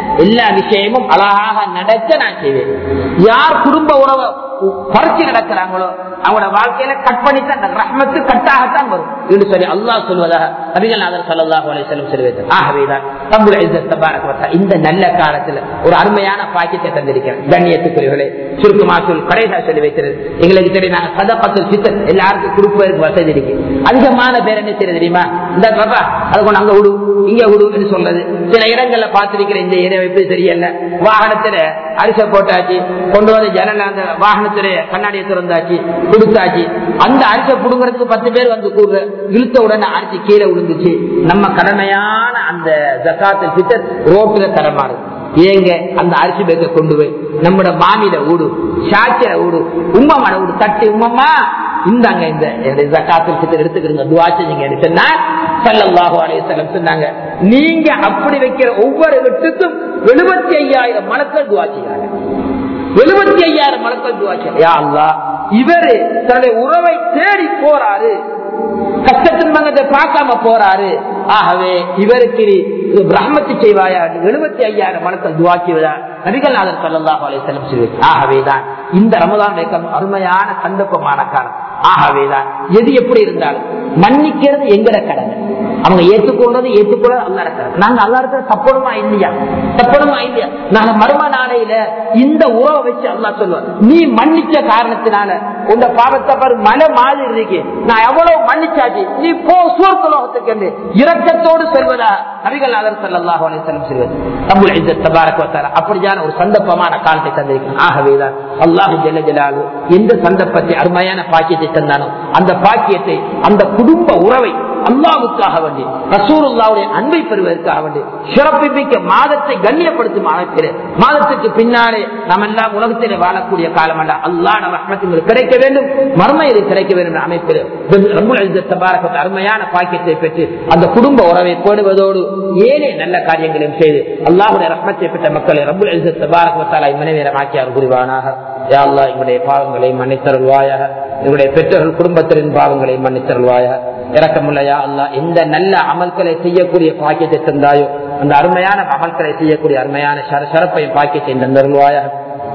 எல்லா விஷயமும் அழகாக நடக்க நான் செய்வேன். யார் குடும்ப உறவை பறிச்சு நடக்கிறாங்களோ அவங்களோட வாழ்க்கையில கட் பண்ணித்தான் அந்த ரஹ்மத்து கட்டாகத்தான் வரும் என்று சொல்லி அல்லாஹ் சொல்வதாக நபிகள் ஸல்லல்லாஹு அலைஹி வஸல்லம் சொல்லுவார். ஆகவேதான் ரப்புல் இஸ்ஸத் தபாரக வ தஆலா இந்த நல்ல காலத்துல ஒரு அருமையான பாக்கியத்தை தந்திருக்கிறார். கண்ணியத்துக்குரியவர்களே, சுருக்கமாக சொல் கடைசா சொல்லி வைக்கிறது எங்களுக்கு தெரியும். நாங்க சதகத்துல் ஃபித்ர் எல்லாருக்கும் கொடுப்பதற்கு வசதி இருக்கு. அதிகமான பேர் என்ன செய்ய தெரியுமா, இந்த பாப்பா அது கொண்டு அங்க விடு இங்க விடு என்று சொல்றது. சில இடங்கள்ல பார்த்திருக்கிற இந்த இடம் எப்படி தெரியல, வாகனத்துல அரிசை போட்டாச்சு கொண்டு வந்து ஜனல அந்த வாகனத்துடைய கண்ணாடியை திறந்தாச்சு கொடுத்தாச்சு. அந்த அரிசை புடுங்கிறதுக்கு பத்து பேர் வந்து கூடுற இழுத்த உடனே அரிசி கீழே விழுந்துச்சு. நம்ம கடமையான அந்த ஜகாத்துல் ஃபித்ர் ரோட்டுல தரமாறு ஏங்க அந்த அரிசி பேக்க கொண்டு போய் நம்மட மாமியில ஊடு சாச்சிர ஊடு உம்மமான ஊடு தட்டி உம்மம்மா இந்தாங்க இந்த ஜகாத்துல் ஃபித்ர் எடுத்துக்கிறீங்க துஆ செய்யுங்க சொன்னா ஸல்லல்லாஹு அலைஹி வஸல்லம் சொன்னாங்க. நீங்க அப்படி வைக்கிற ஒவ்வொரு வீட்டுக்கும் எழுபத்தி ஐயாயிரம் மலக்கள் துஆ செய்றாங்க. எழுபத்தி ஐயாயிரம் மலக்கள் துஆ செய்றாங்க. யா அல்லாஹ், இவரு தன்னுடைய உறவை தேடி போறாரு, கஷ்டத்தின் மங்கத்தை பார்க்காம போறாரு. ஆகவே இவருக்கு ரஹ்மத்து செய்வாயா எழுபத்தி ஐயாயிரம் மலக்கள் துஆ செய்வதா நபிகள் நாயகம் ஸல்லல்லாஹு அலைஹி வஸல்லம் சொல்லுவார். ஆகவேதான் இந்த ரமதான் அருமையான சந்தர்ப்பமான காலம். ஆகவேதான் எது எப்படி இருந்தாலும் மன்னிக்கிறது எங்கட கடமை. அவங்க ஏற்றுக்கொள்றது ஏற்றுக்கொள்றது அல்லா இருக்கிறது. நாங்க அல்லா இருக்கிற தப்பணுமா இல்லையா தப்பணுமா இல்லையா நாங்க மர்ம நாளையில இந்த உறவை வச்சு அல்லா சொல்லுவார், நீ மன்னிச்ச காரணத்தினால உங்க பாவத்தை பாரு மலை மாதிரி இருக்கு, நான் எவ்வளவு மன்னிச்சாச்சு, நீ போ சுவர்க்கலோகத்துக்கு என்று இரக்கத்தோடு செல்வதா நபிகள் நாயகம் ஸல்லல்லாஹு அலைஹி வஸல்லம் சொல்வது. ரப்புல் இஸ்ஸத் தபாரக வ தஆலா அப்படியான ஒரு சந்தர்ப்பமான காலத்தை தந்திருக்கிறார். ஆகவேதான் அல்லாஹ் ஜல்ல ஜலாலுஹு எந்த சந்தர்ப்பத்தை அருமையான பாக்கியத்தை தந்தானோ அந்த பாக்கியத்தை அந்த குடும்ப உறவை அல்லாஹ்வுக்காக வேண்டி ரசூலுல்லாஹ்வுடைய அன்பை பெறுவதற்காக வேண்டி சிறப்பிக்க மாதத்தை கண்ணியப்படுத்தும் அமைப்பில் மாதத்துக்கு பின்னாலே நாம் எல்லாம் உலகத்திலே வாழக்கூடிய காலம் அல்ல, அல்லாஹ்வுடைய ரஹ்மத் கிடைக்க வேண்டும், மர்மையில் கிடைக்க வேண்டும் அமைப்பில் ரப்புல் இஸ்ஸத் தபாரக வ தஆலா அருமையான பாக்கியத்தை பெற்று அந்த குடும்ப உறவை பேணுவதோடு ஏழே நல்ல காரியங்களையும் செய்து அல்லாஹ்வுடைய ரஹ்மத்தை பெற்ற மக்களை ரப்புல் இஸ்ஸத் தபாரக வ தஆலா இம்மனவேரமாக்கி அருள் புரிவானாக. யா அல்லாஹ், எங்களுடைய பாவங்களை மன்னித்தருள்வாயாக, எங்களுடைய பெற்றோர்கள் குடும்பத்தின் பாவங்களை மன்னித்தருள்வாயாக. இறக்கமுள்ளையா அல்லாஹ், எந்த நல்ல அமல்களை செய்யக்கூடிய பாக்கியத்தை தந்தாயோ அந்த அருமையான அமல்களை செய்யக்கூடிய அருமையான சிறப்பையும் பாக்கியத்தை தந்தருள்வாயாக.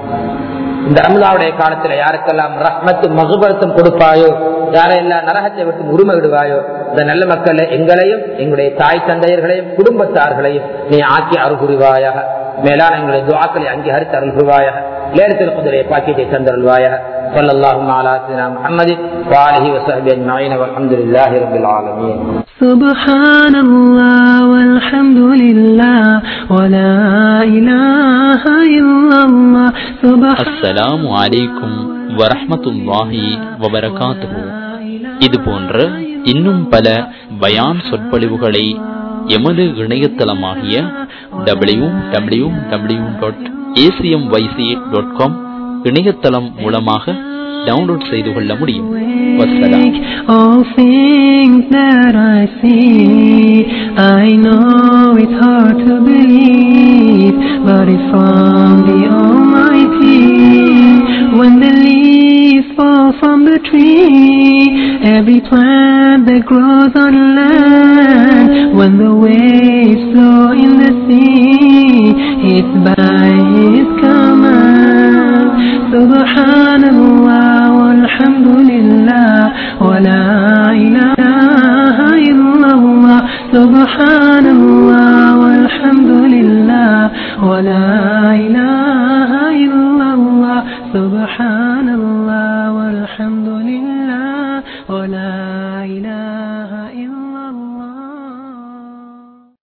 இந்த ரமலானுடைய காலத்துல யாருக்கெல்லாம் ரஹ்மத்தும் மகுபரத்தும் கொடுப்பாயோ, யாரெல்லாம் நரகத்தை விட்டு உரிமை விடுவாயோ, இந்த நல்ல மக்களை எங்களையும் எங்களுடைய தாய் தந்தையர்களையும் குடும்பத்தார்களையும் நீ ஆக்கி அருள் புரிவாயாக. மேலான எங்களுடைய துஆக்களை அங்கீகரித்து அருள் புரிவாயாக. லேலத்துல் கத்ருடைய பாக்கியத்தை தந்தருள்வாயாக. ஸல்லல்லாஹு அலா சய்யிதினா முஹம்மதின் வ ஆலிஹி வ ஸஹ்பிஹி அஜ்மஈன் வல்ஹம்துலில்லாஹி ரப்பில் ஆலமீன். சுப்ஹானல்லாஹ் வல்ஹம்துலில்லாஹ் வலா இலாஹா இல்லல்லாஹ். அஸ்ஸலாமு அலைக்கும் வரஹ்மத்துல்லாஹி வ பரகாத்துஹு. இது போன்ற இன்னும் பல பயான் சொற்பொழிவுகளை எமது இணையதளமாகிய W W W dot ACM YC dot com இணையதளம் மூலமாக டவுன்லோட் செய்து கொள்ள முடியும். All things that I see, I know it's hard to believe, but it's from the Almighty. When the leaves fall from the tree, every plant that grows on land, when the waves flow in the sea, it's by His command. Subhanallah walhamdulillah wa la ilaha illallah. Subhanallah walhamdulillah wa la ilaha illallah. Subhanallah walhamdulillah wa la ilaha